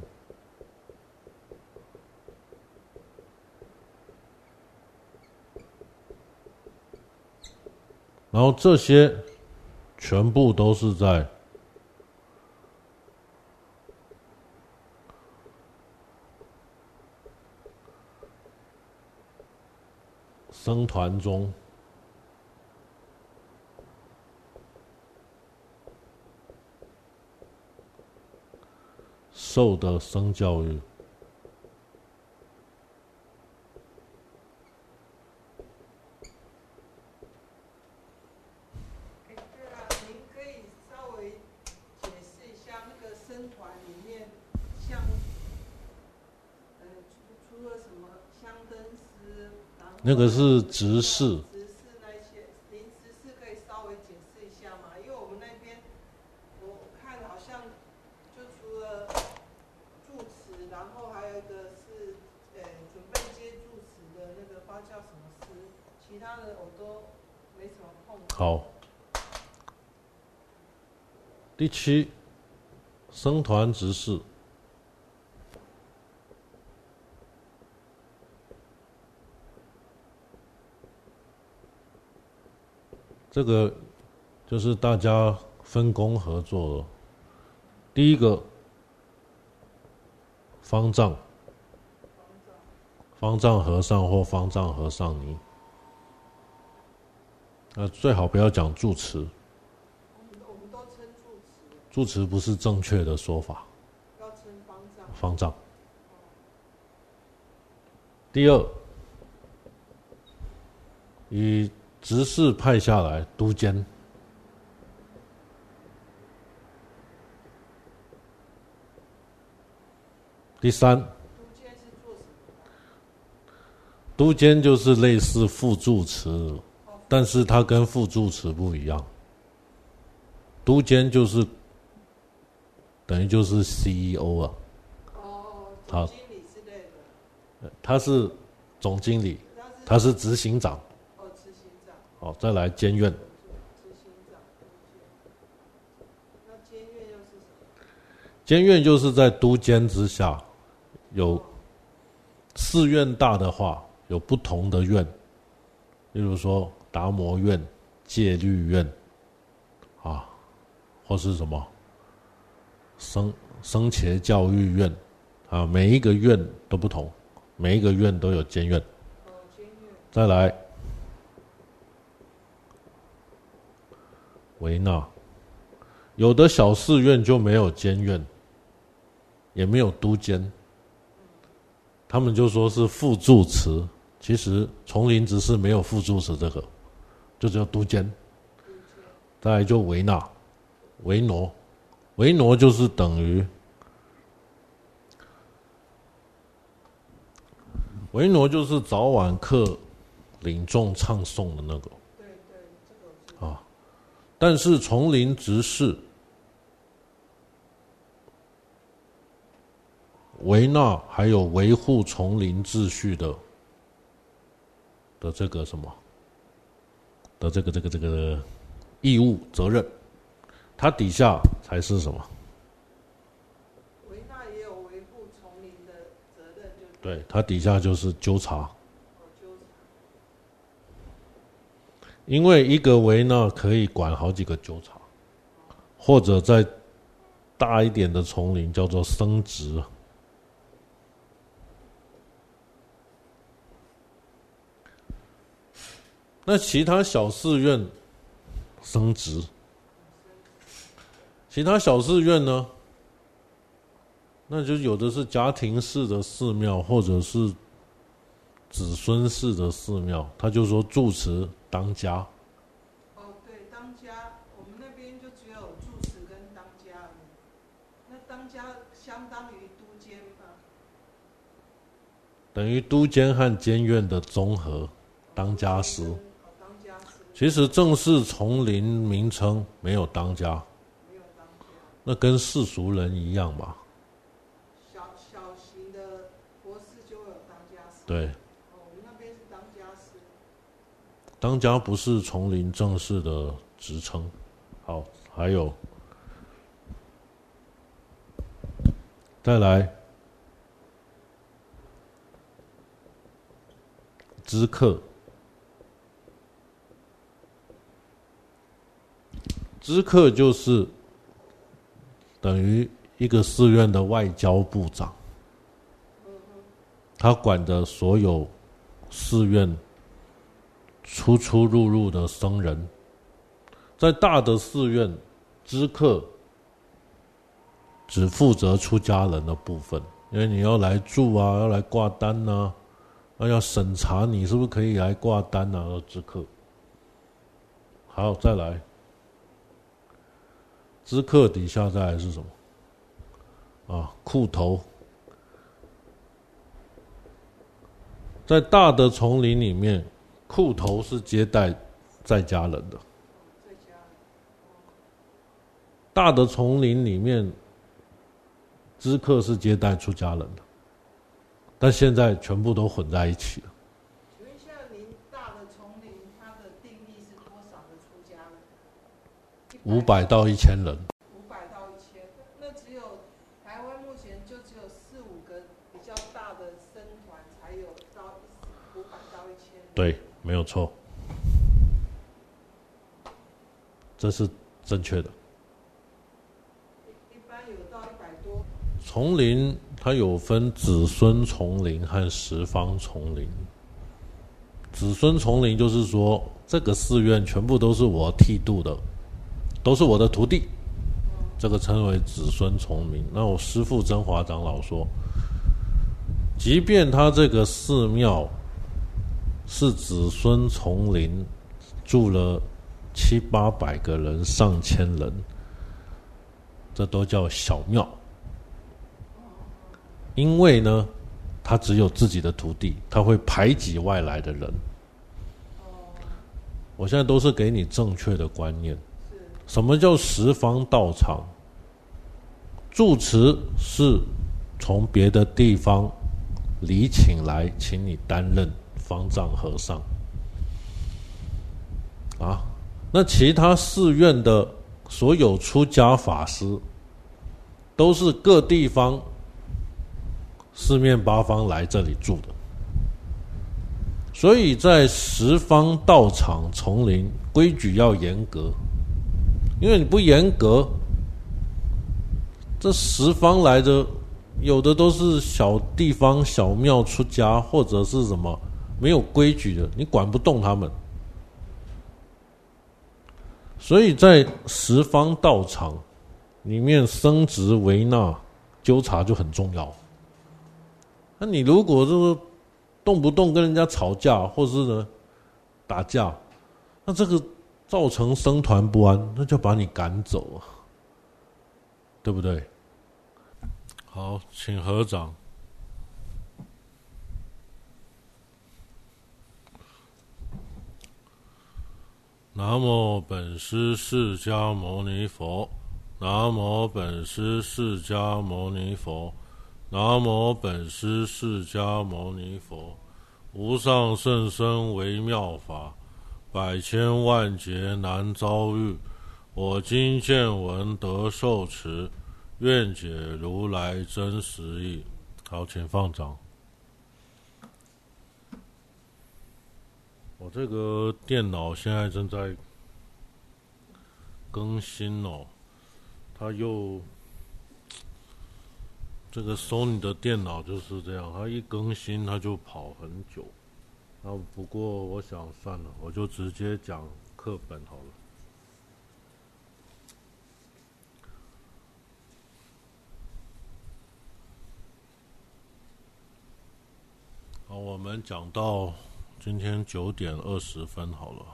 然后这些全部都是在僧团中受的僧教育。那个是执事， 执事那些临执事可以稍微解释一下吗？因为我们那边我看好像就除了住持，然后还有一个是呃准备接住持的那个不知道叫什么师，其他的我都没什么碰。 好，第七，僧团执事。这个就是大家分工合作了。第一个，方丈，方丈和尚或方丈和尚尼，那最好不要讲住持。 我们都称住持。 住持不是正确的说法， 要称方丈。 方丈。第二，以执事派下来督监。第三， 督监是做什么？ 督监就是类似副住持，但是它跟副住持不一样。督监就是等于就是 C E O 啊。 哦，总经理之类的。 他是总经理，他是执行长。 哦，执行长。 好，再来监院。 执行长。那监院又是什么？ 监院就是在督监之下，有寺院大的话，有不同的院，例如说达摩院、戒律院，啊，或是什么僧僧伽教育院，啊，每一个院都不同，每一个院都有监院。 哦，监院。 再来，维纳，有的小寺院就没有监院，也没有督监，他们就说是副住持。其实丛林执事没有副住持这个，就只有督监。再来就维纳、维挪，维挪就是等于维挪就是早晚课领众唱诵的那个。 对对，这个啊，但是丛林执事维纳还有维护丛林秩序的的这个什么的这个这个这个义务责任，他底下才是什么？ 维纳也有维护丛林的责任就，就对，他底下就是纠察。 哦，纠察。 因为一个维纳可以管好几个纠察，或者再大一点的丛林叫做僧职。那其他小寺院僧职，其他小寺院呢，那就有的是家庭式的寺庙，或者是子孙式的寺庙，他就说住持当家。 哦，对，当家，我们那边就只有住持跟当家而已。那当家相当于督监吗？ 等于督监和监院的综合，当家师。 哦，当家师。 其实正式丛林名称没有当家， 没有当家。 那跟世俗人一样嘛。 小小型的博士就会有当家师。 对。 哦，我们那边是当家师。 当家不是丛林正式的职称。好，还有再来知客，知客就是等于一个寺院的外交部长，他管着所有寺院出出入入的僧人。在大的寺院，知客只负责出家人的部分，因为你要来住啊，要来挂单啊，要审查你是不是可以来挂单啊，要知客。好，再来，知客底下再来是什么？啊，库头。在大的丛林里面，库头是接待在家人的。大的丛林里面，知客是接待出家人的，但现在全部都混在一起了。 请问一下，您大的丛林它的定义是多少的出家人？ 五百到一千人。 五百到一千，那只有台湾目前就只有四五个比较大的僧团才有到五百到一千。 对，没有错，这是正确的。丛林它有分子孙丛林和十方丛林。子孙丛林就是说，这个寺院全部都是我剃度的，都是我的徒弟，这个称为子孙丛林。那我师父真华长老说，即便他这个寺庙是子孙丛林，住了七八百个人、上千人，这都叫小庙。因为呢，他只有自己的徒弟，他会排挤外来的人。我现在都是给你正确的观念。什么叫十方道场？住持是从别的地方礼请来，请你担任方丈和尚。啊，那其他寺院的所有出家法师，都是各地方四面八方来这里住的，所以在十方道场丛林规矩要严格，因为你不严格，这十方来的有的都是小地方小庙出家，或者是什么没有规矩的，你管不动他们。所以在十方道场里面，僧值维纳纠察就很重要。那你如果就是动不动跟人家吵架，或是呢打架，那这个造成僧团不安，那就把你赶走啊，对不对？好，请合掌。南无本师释迦牟尼佛，南无本师释迦牟尼佛，南无本师释迦牟尼佛。无上甚深微妙法，百千万劫难遭遇。我今见闻得受持，愿解如来真实义。好，请放掌。我这个电脑现在正在更新哦，它又这个 Sony 的电脑就是这样，它一更新它就跑很久。那不过我想算了，我就直接讲课本好了。好，我们讲到今天九点二十分好了。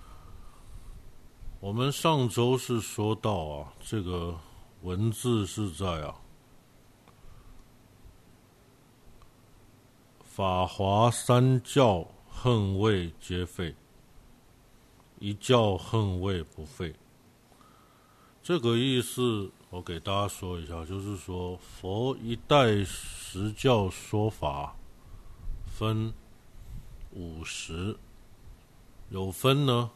我们上周是说到啊，这个文字是在啊，法华三教恨未皆废，一教恨未不废。这个意思我给大家说一下，就是说佛一代十教说法分五十，有分呢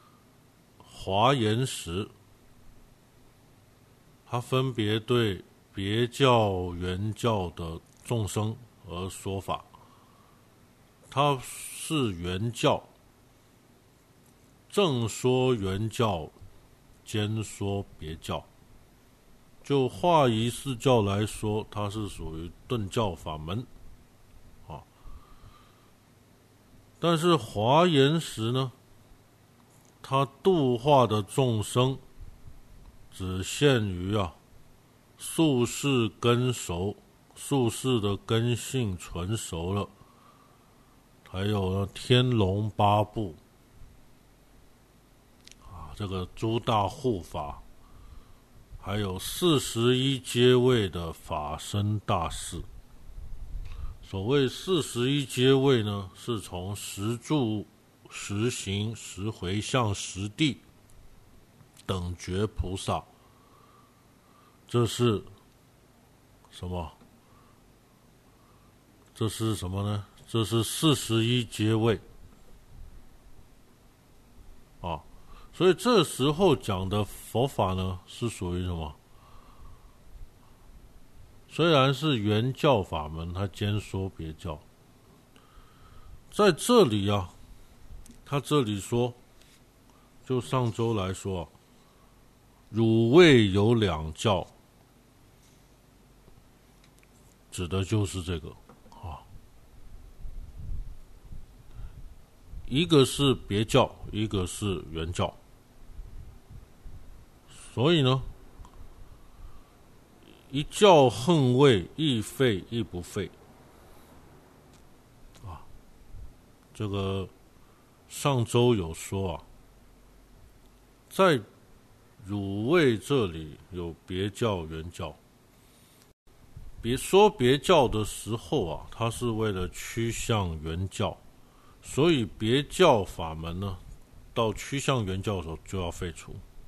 华严时，它分别对别教原教的众生而说法，它是原教，正说原教，兼说别教。就化仪四教来说，它是属于顿教法门啊。但是华严时呢，它度化的众生只限于啊宿世根熟，宿世的根性纯熟了，还有呢天龙八部啊，这个诸大护法，还有四十一阶位的法身大士。所谓四十一阶位呢，是从十住、十行、十回向、十地等觉菩萨。这是什么？这是什么呢？这是四十一阶位啊。所以这时候讲的佛法呢，是属于什么？虽然是原教法门，它兼说别教。在这里啊，他这里说，就上周来说，汝谓有两教，指的就是这个啊，一个是别教，一个是原教。所以呢，一教横位，亦废亦不废啊。这个上周有说啊，在汝谓这里有别教原教。别说别教的时候啊，它是为了趋向原教，所以别教法门呢，到趋向原教的时候就要废除。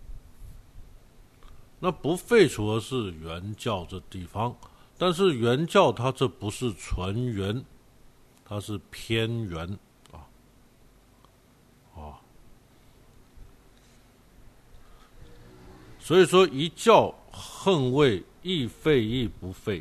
那不废除的是原教这地方，但是原教它这不是纯原，它是偏原啊啊。所以说一教横位，亦废亦不废。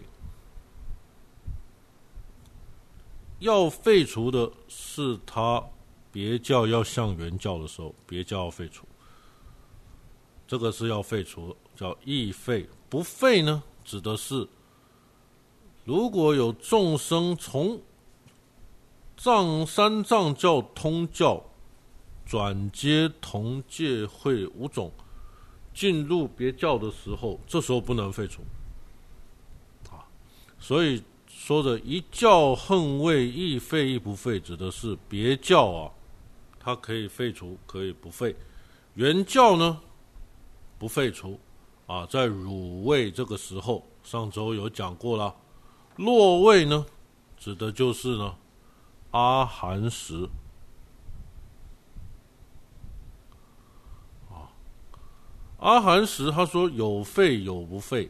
要废除的是他别教要向原教的时候，别教要废除，这个是要废除，叫亦废。不废呢，指的是如果有众生从藏三藏教通教转接同戒会五种进入别教的时候，这时候不能废除啊。所以说的一教横位，亦废亦不废，指的是别教啊，它可以废除，可以不废。原教呢，不废除啊。在汝位这个时候，上周有讲过了。落位呢，指的就是呢阿含时啊。阿含时他说有废有不废。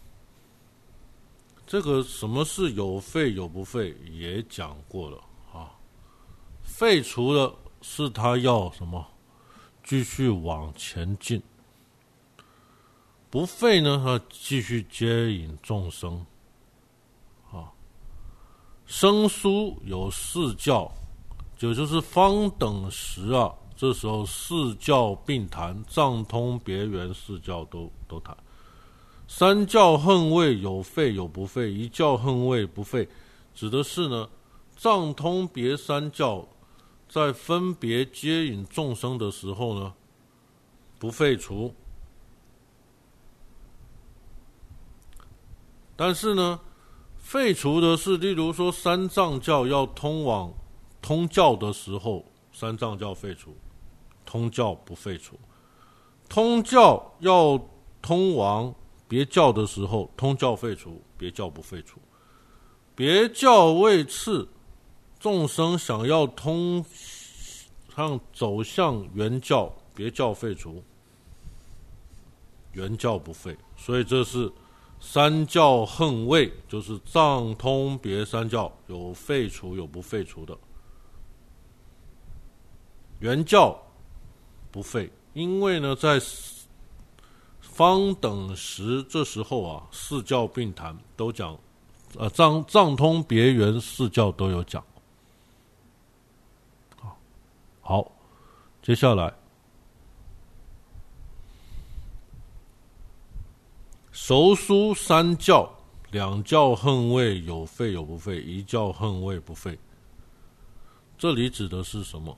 这个什么是有废有不废也讲过了啊。废除了是他要什么继续往前进，不废呢他继续接引众生啊。生疏有四教，也就是方等时啊，这时候四教并谈，藏通别圆四教都都谈。三教横位有废有不废，一教横位不废，指的是呢藏通别三教在分别接引众生的时候呢不废除，但是呢废除的是例如说三藏教要通往通教的时候，三藏教废除，通教不废除。通教要通往别教的时候，通教废除，别教不废除。别教位次，众生想要通向走向原教，别教废除，原教不废。所以这是三教横位，就是藏通别三教有废除有不废除的。原教不废，因为呢在方等时，这时候啊，四教并谈，都讲，呃，藏藏通别圆四教都有讲。好，接下来熟书三教，两教横位有废有不废，一教横位不废。这里指的是什么？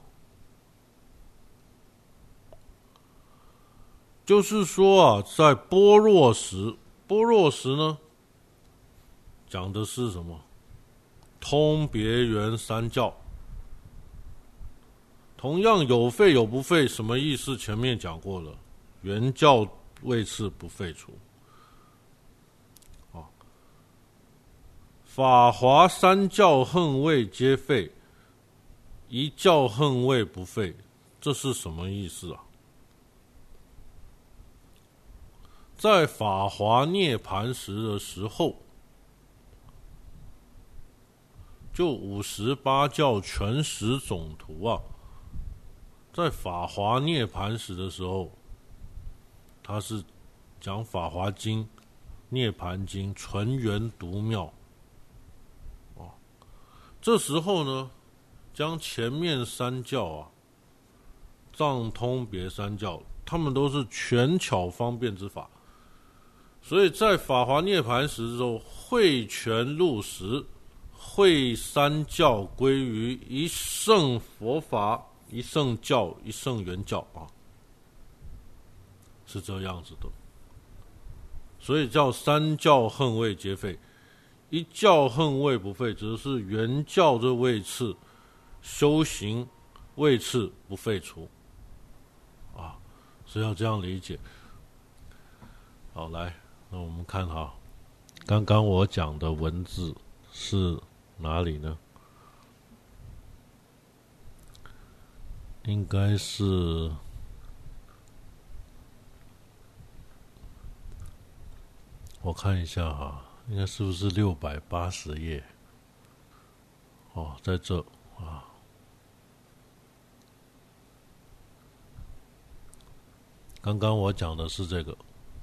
就是说啊，在般若时，般若时呢，讲的是什么？通别圆三教。同样有废有不废，什么意思？前面讲过了，原教位次不废除。啊，法华三教横位皆废，一教横位不废，这是什么意思啊？在法华涅盘时的时候，就五十八教全十总图啊，在法华涅盘时的时候，他是讲法华经、涅盘经、纯元独妙。哦，这时候呢，将前面三教啊，藏通别三教，他们都是权巧方便之法。所以在法华涅盘时之后，会全入实，会三教归于一圣佛法、一圣教、一圣圆教啊，是这样子的。所以叫三教横位皆废，一教横位不废，只是原教这位次修行位次不废除啊，是要这样理解。好，来。那我们看哈，刚刚我讲的文字是哪里呢？应该是我看一下哈，应该是不是六百八十页？哦，在这啊。刚刚我讲的是这个。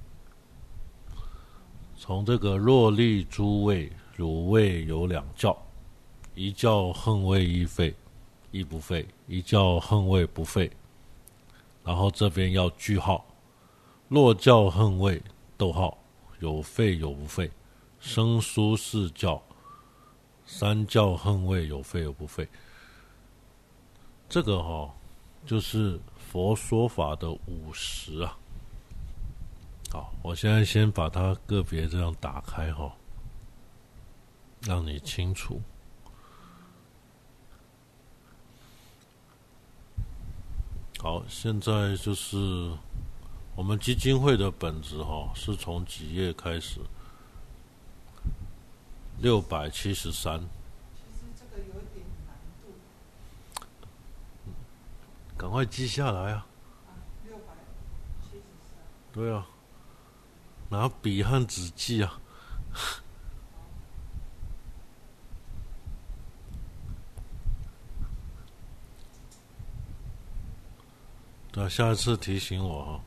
从这个若立诸位，汝位有两教，一教横位一废，一不废；一教横位不废。然后这边要句号，若教横位，逗号，有废有不废，生疏四教，三教横位有废有不废。这个哈、哦，就是佛说法的五十啊。好，我现在先把它个别这样打开哈，让你清楚。好，现在就是我们基金会的本子哈，是从几页开始？六百七十三。 其实这个有一点难度。 赶快记下来啊！ 啊，六百七十三。 对啊。拿笔和纸记啊！对啊，下一次提醒我哈。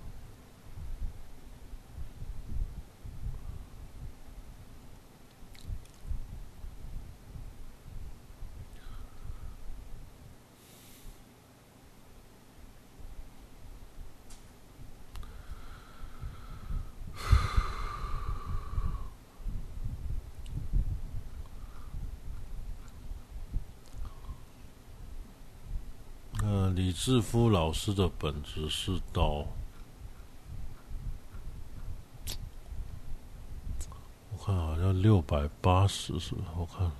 李志夫老师的本子是到，我看好像六百八十，是不是？我看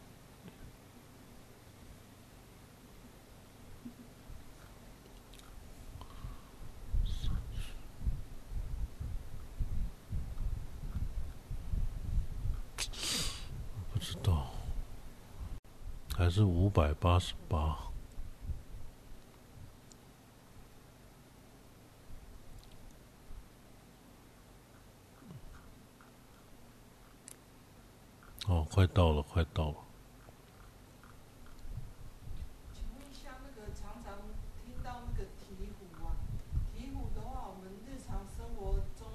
不知道，还是五百八十八。哦，快到了，快到了。 请问一下，那个常常听到那个醍醐啊，醍醐的话，我们日常生活中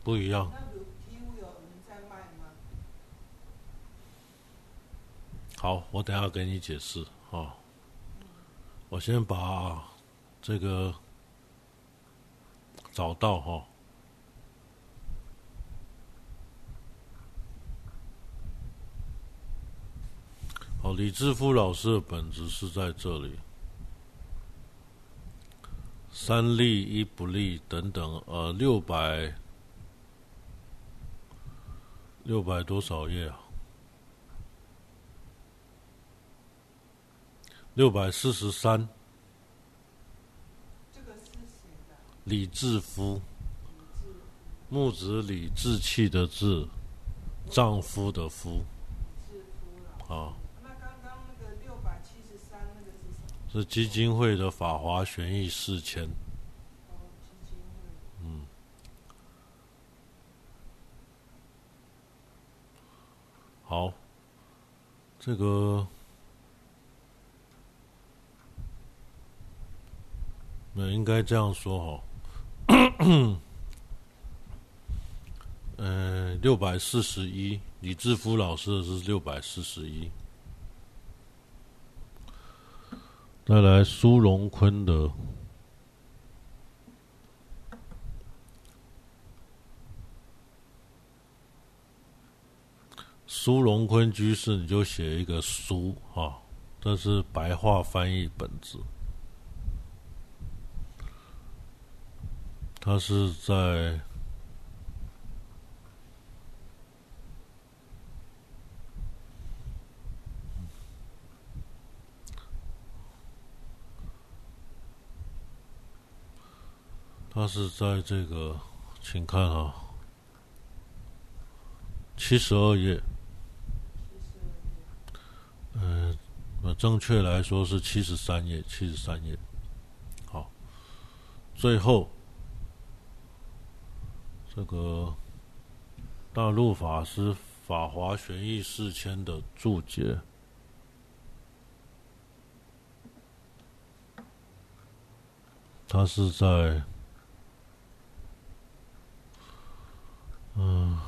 不一样。 那比如体屋有人在卖吗？ 好，我等一下给你解释啊。我先把这个找到哈。好，李志夫老师的本质是在这里。三利一不利等等，呃，六百六百多少页啊？六百四十三。 这个是谁的？ 李志夫， 李志木子李，志气的志，丈夫的夫。 志夫了。 啊。 那刚刚那个六百七十三那个是什么？ 是基金会的法华权益四千。 哦，基金会。 嗯。好，这个。那应该这样说哈，呃，六百四十一，李志夫老师的是六百四十一，再来苏荣坤的，苏荣坤居士，你就写一个苏啊，这是白话翻译本子。他是在他是在这个，请看啊，七十二页，嗯、呃，正确来说是七十三页，七十三页。好，最后。这个大陆法师法华玄义四千的注解，他是在嗯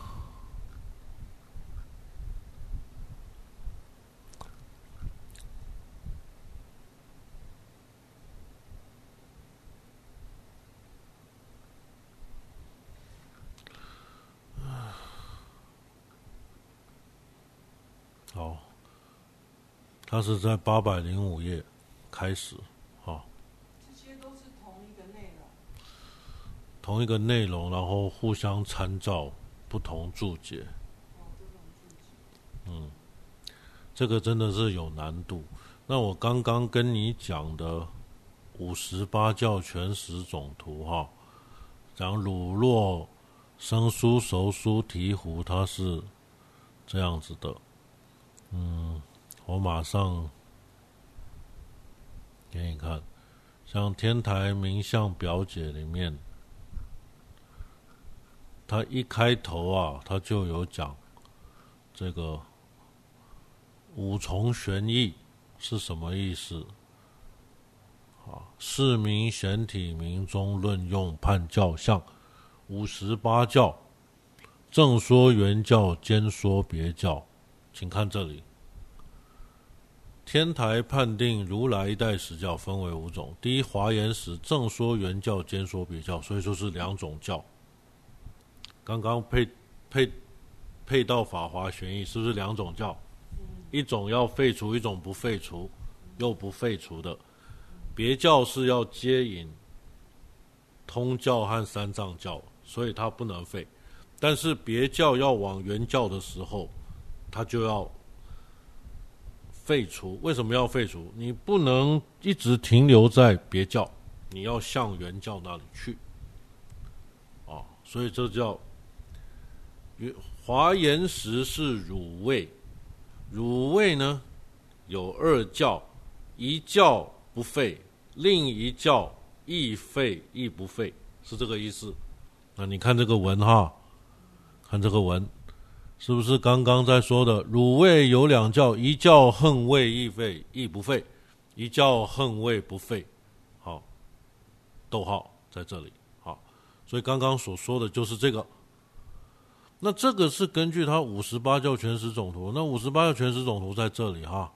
好，他是在八百零五页开始，好， 这些都是同一个内容， 同一个内容，然后互相参照不同注解。 哦，这种注解。 嗯，这个真的是有难度。那我刚刚跟你讲的五十八教全十种图哈，讲乳酪、生酥、熟酥、醍醐，它是这样子的。嗯，我马上给你看，像天台名相表解里面，它一开头啊，它就有讲这个五重玄义是什么意思？啊，释名显体名中论用判教相，五十八教，正说原教，兼说别教。请看这里，天台判定如来一代实教分为五种。第一，华严时正说原教，兼说别教，所以说是两种教。刚刚配配配到法华玄义，是不是两种教？一种要废除，一种不废除，又不废除的。别教是要接引通教和三藏教，所以它不能废。但是别教要往原教的时候，它就要废除。为什么要废除？你不能一直停留在别教，你要向原教那里去。啊，所以这叫华严时是汝位，汝位呢有二教，一教不废，另一教亦废亦不废，是这个意思。那你看这个文哈，看这个文，是不是刚刚在说的？汝位有两教，一教恨位亦废亦不废，一教恨位不废。好，逗号在这里。好，所以刚刚所说的就是这个。 那这个是根据他五十八教全实总图，那五十八教全实总图在这里哈。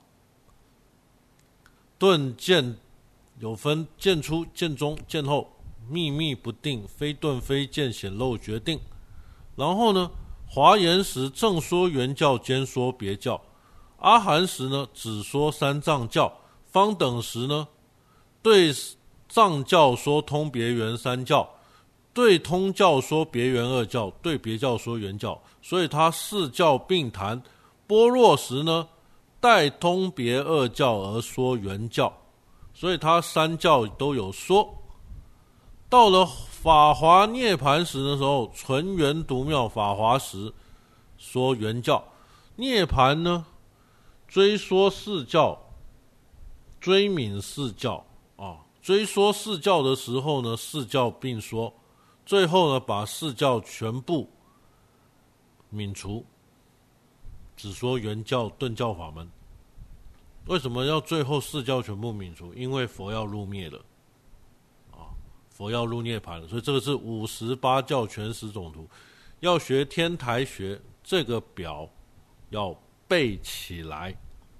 顿渐有分渐出、渐中、渐后，秘密不定，非顿非渐，显露决定。然后呢，华严时正说原教，兼说别教；阿含时呢，只说三藏教；方等时呢，对藏教说通别圆三教，对通教说别圆二教，对别教说原教。所以他四教并谈。般若时呢，代通别二教而说原教，所以他三教都有说。到了法华涅盘时的时候，纯圆独妙法华时说原教，涅盘呢追说四教，追泯四教啊。追说四教的时候呢，四教并说，最后呢把四教全部泯除，只说原教顿教法门。为什么要最后四教全部泯除？因为佛要入灭了啊，佛要入涅盘了，所以这个是五十八教全实总图。要学天台学，这个表要背起来，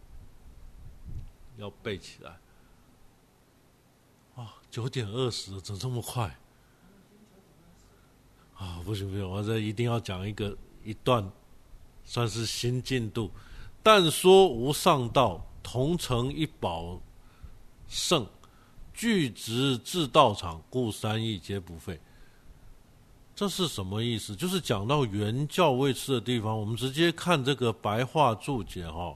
要背起来啊！九点二十，怎么这么快啊？不行不行，我这一定要讲一个一段，算是新进度。但说无上道，同成一宝圣，具直至道场，故三义皆不废。这是什么意思？就是讲到原教位次的地方，我们直接看这个白话注解哈。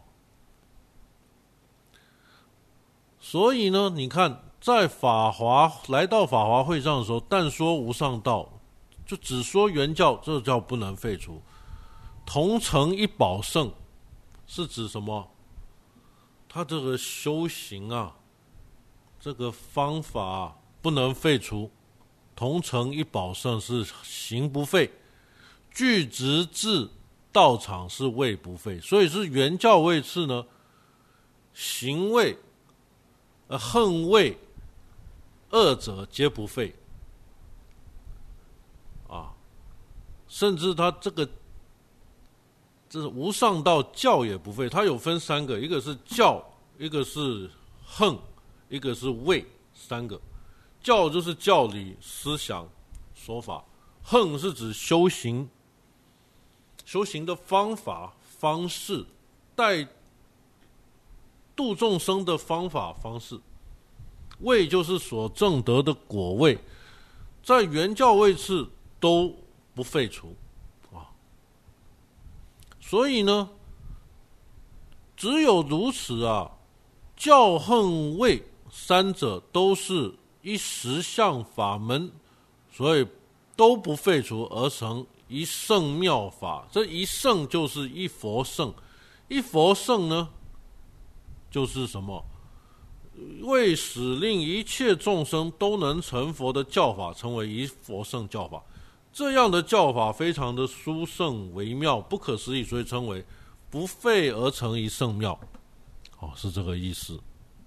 所以呢，你看在法华来到法华会上的时候，但说无上道，就只说原教，这叫不能废除。同成一宝圣是指什么？他这个修行啊，这个方法啊，不能废除。同成一宝圣是行不废，具直至道场是位不废。所以是原教位次呢，行位、呃恨位二者皆不废啊。甚至他这个这是无上道教也不废，它有分三个，一个是教，一个是恨，一个是位，三个。教就是教理、思想、说法，恨是指修行，修行的方法、方式，带度众生的方法、方式。位就是所证得的果位，在原教位次都不废除啊。所以呢，只有如此啊，教恨位三者都是一实相法门，所以都不废除而成一圣妙法。这一圣就是一佛圣，一佛圣呢，就是什么？为使令一切众生都能成佛的教法，称为一佛圣教法。这样的教法非常的殊胜微妙，不可思议，所以称为不废而成一圣妙。哦，是这个意思。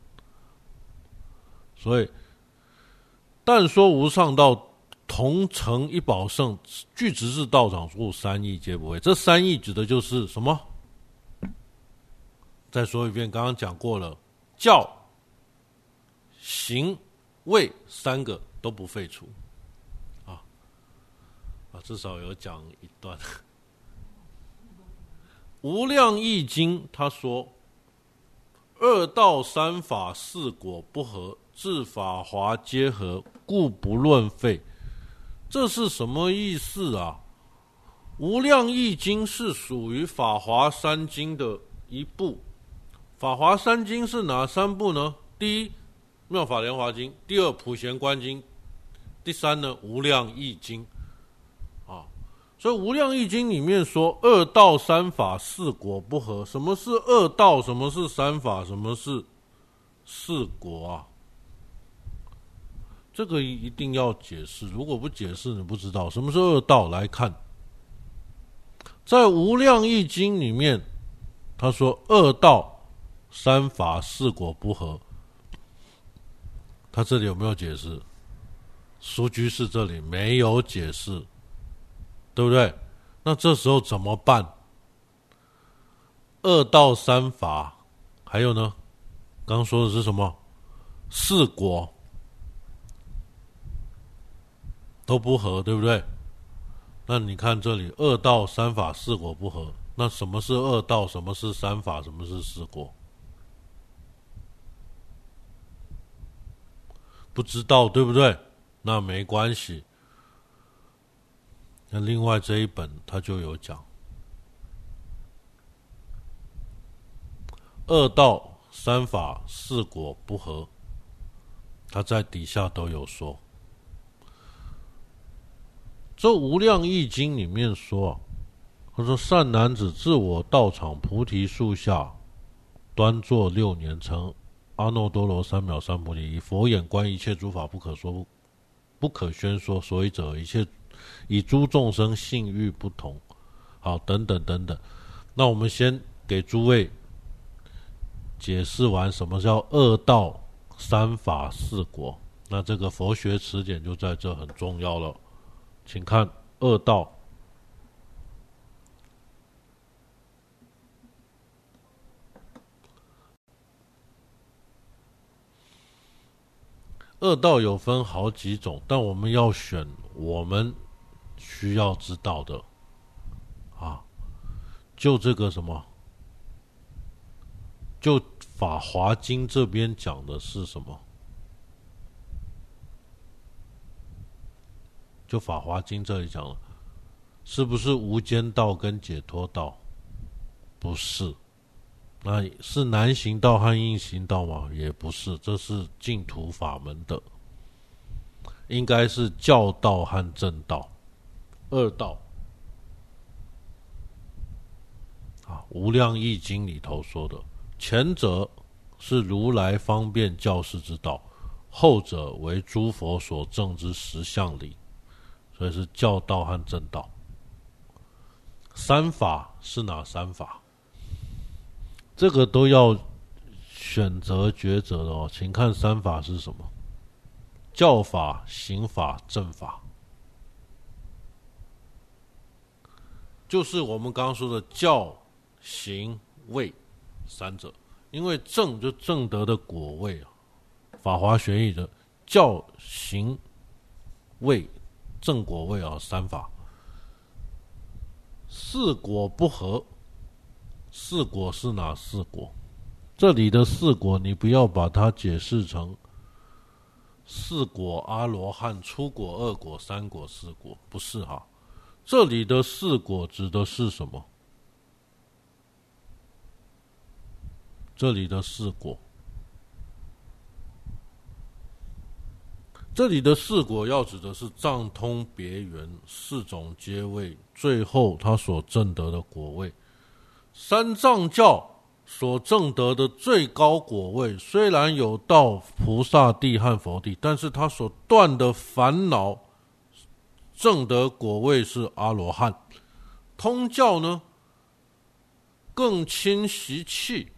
所以但说无上道，同成一宝圣，具直至道场，故三义皆不废。这三义指的就是什么？再说一遍，刚刚讲过了，教、行、位三个都不废除啊啊，至少有讲一段。无量义经他说，二道三法四果不合，至法华皆合，故不论废。这是什么意思啊？无量义经是属于法华三经的一部。法华三经是哪三部呢？第一，妙法莲华经；第二，普贤观经；第三呢，无量义经。啊，所以无量义经里面说二道三法四果不合。什么是二道？什么是三法？什么是四果啊？这个一定要解释，如果不解释你不知道什么是二道。来看在无量义经里面，他说二道三法四果不合，他这里有没有解释？书居士这里没有解释，对不对？ 那这时候怎么办？二道三法，还有呢？刚刚说的是什么？四果都不合，对不对？那你看这里，二道三法四果不合，那什么是二道？什么是三法？什么是四果？不知道，对不对？那没关系。那另外这一本它就有讲，二道三法四果不合，它在底下都有说。这无量易经里面说，他说善男子自我道场菩提树下端坐六年，成阿耨多罗三藐三菩提，以佛眼观一切诸法不可说不可宣说，所以者一切以诸众生性欲不同。好，等等等等。那我们先给诸位解释完什么叫二道三法四果，那这个佛学词典就在这很重要了。请看二道，二道有分好几种，但我们要选我们需要知道的啊。就这个什么，就法华经这边讲的是什么？就法华经这里讲了，是不是无间道跟解脱道？不是。那是难行道和硬行道吗？也不是，这是净土法门的，应该是教道和正道，二道啊。无量易经里头说的，前者是如来方便教示之道，后者为诸佛所证之实相理，所以是教道和正道。三法是哪三法？这个都要选择抉择的哦。请看三法是什么？教法、行法、正法，就是我们刚刚说的教、行、位三者。因为正就正德的果位啊，法华玄义的教、行、位正果位啊，三法。四果不合，四果是哪四果？这里的四果你不要把它解释成四果阿罗汉、初果、二果、三果、四果，不是哈。这里的四果指的是什么？这里的四果，这里的四果要指的是藏通别圆四种阶位，最后他所证得的果位。三藏教所证得的最高果位，虽然有到菩萨地和佛地，但是他所断的烦恼证得果位是阿罗汉。通教呢，更轻习气，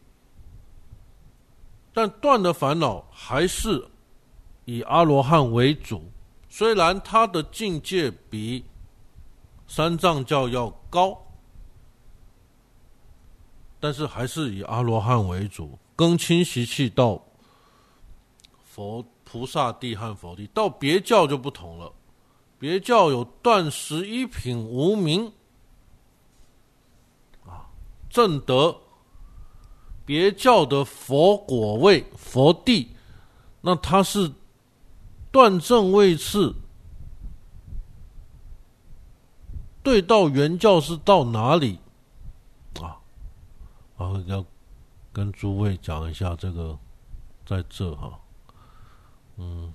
但断的烦恼还是以阿罗汉为主，虽然他的境界比三藏教要高，但是还是以阿罗汉为主，更轻习气到佛菩萨地和佛地。到别教就不同了，别教有断十一品无明啊，证得别教的佛果位佛地，那他是断正位次，对到原教是到哪里啊？然后要跟诸位讲一下这个，在这哈，嗯，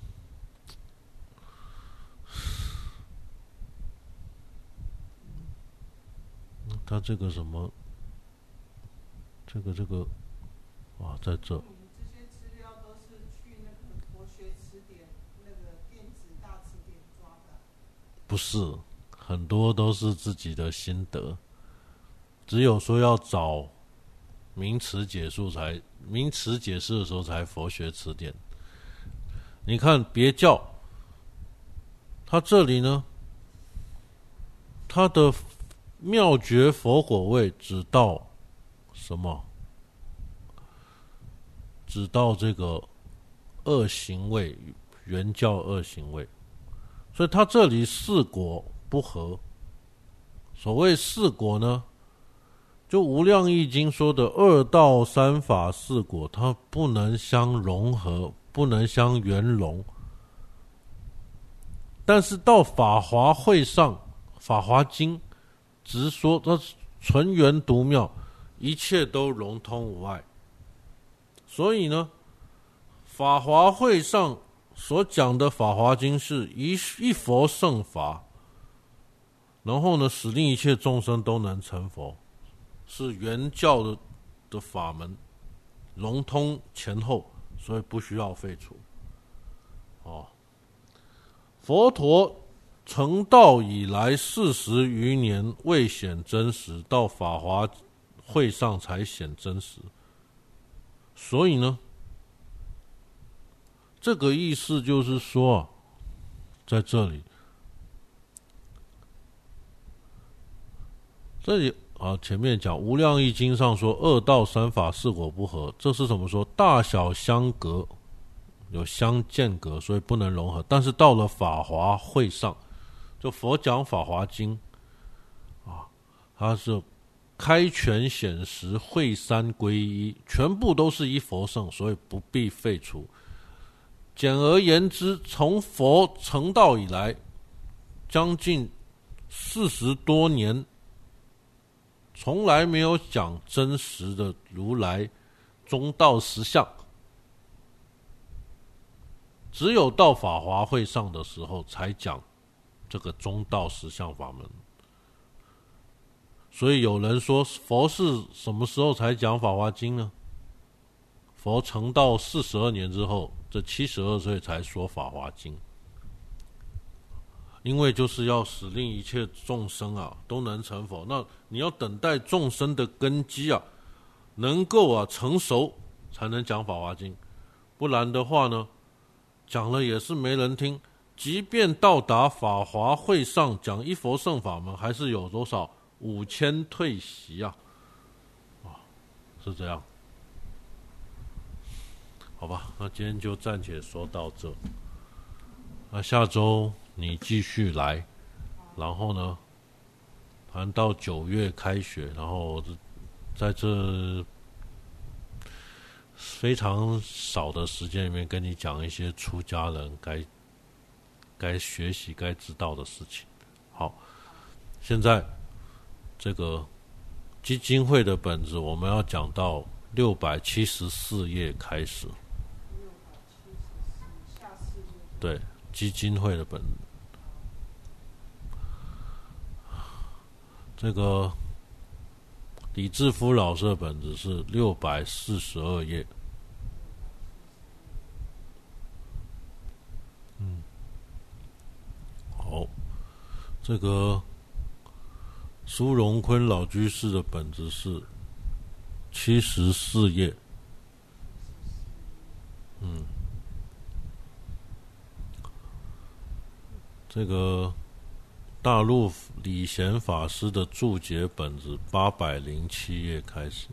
他这个什么，这个这个，啊，在这。 这些资料都是去那个佛学词典那个电子大词典抓的？ 不是，很多都是自己的心得，只有说要找名词解释才名词解释的时候才佛学词典。你看别教，它这里呢，它的妙觉佛果位只到什么？只到这个二行位，原教二行位。所以他这里四果不合。所谓四果呢，就无量易经说的二道三法四果，它不能相融合，不能相圆融。但是到法华会上，法华经直说它纯圆独妙，一切都融通无碍。所以呢，法华会上所讲的法华经是一一佛圣法，然后呢，使令一切众生都能成佛，是原教 的, 的法门，融通前后，所以不需要废除。哦，佛陀成道以来四十余年未显真实，到法华会上才显真实。所以呢，这个意思就是说啊，在这里，这里啊，前面讲无量易经上说二道三法四果不合，这是怎么说？大小相隔，有相间隔，所以不能融合。但是到了法华会上，就佛讲法华经啊，它是开权显实，会三归一，全部都是一佛圣，所以不必废除。简而言之，从佛成道以来，将近四十多年，从来没有讲真实的如来中道实相，只有到法华会上的时候才讲这个中道实相法门。所以有人说，佛是什么时候才讲法华经呢？佛成道四十二年之后，这七十二岁才说法华经。因为就是要使令一切众生啊都能成佛，那你要等待众生的根基啊能够啊成熟，才能讲法华经。不然的话呢，讲了也是没人听。即便到达法华会上讲一佛圣法门，还是有多少五千退席啊，啊，是这样。好吧，那今天就暂且说到这。那下周你继续来，然后呢，谈到九月开学，然后在这非常少的时间里面，跟你讲一些出家人该该学习、该知道的事情。好，现在这个基金会的本子，我们要讲到六百七十四页开始。对，基金会的本子。这个李志夫老师的本子是六百四十二页。嗯，好，这个苏荣坤老居士的本子是七十四页。嗯，这个大陆李贤法师的注解本子八百零七页开始。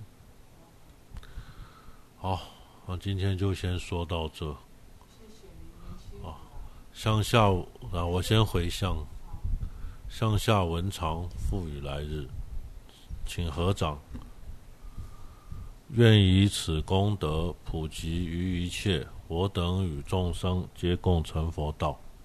好，那今天就先说到这。啊，向下啊，我先回向。向下文长，复以来日，请合掌。愿以此功德普及于一切，我等与众生皆共成佛道。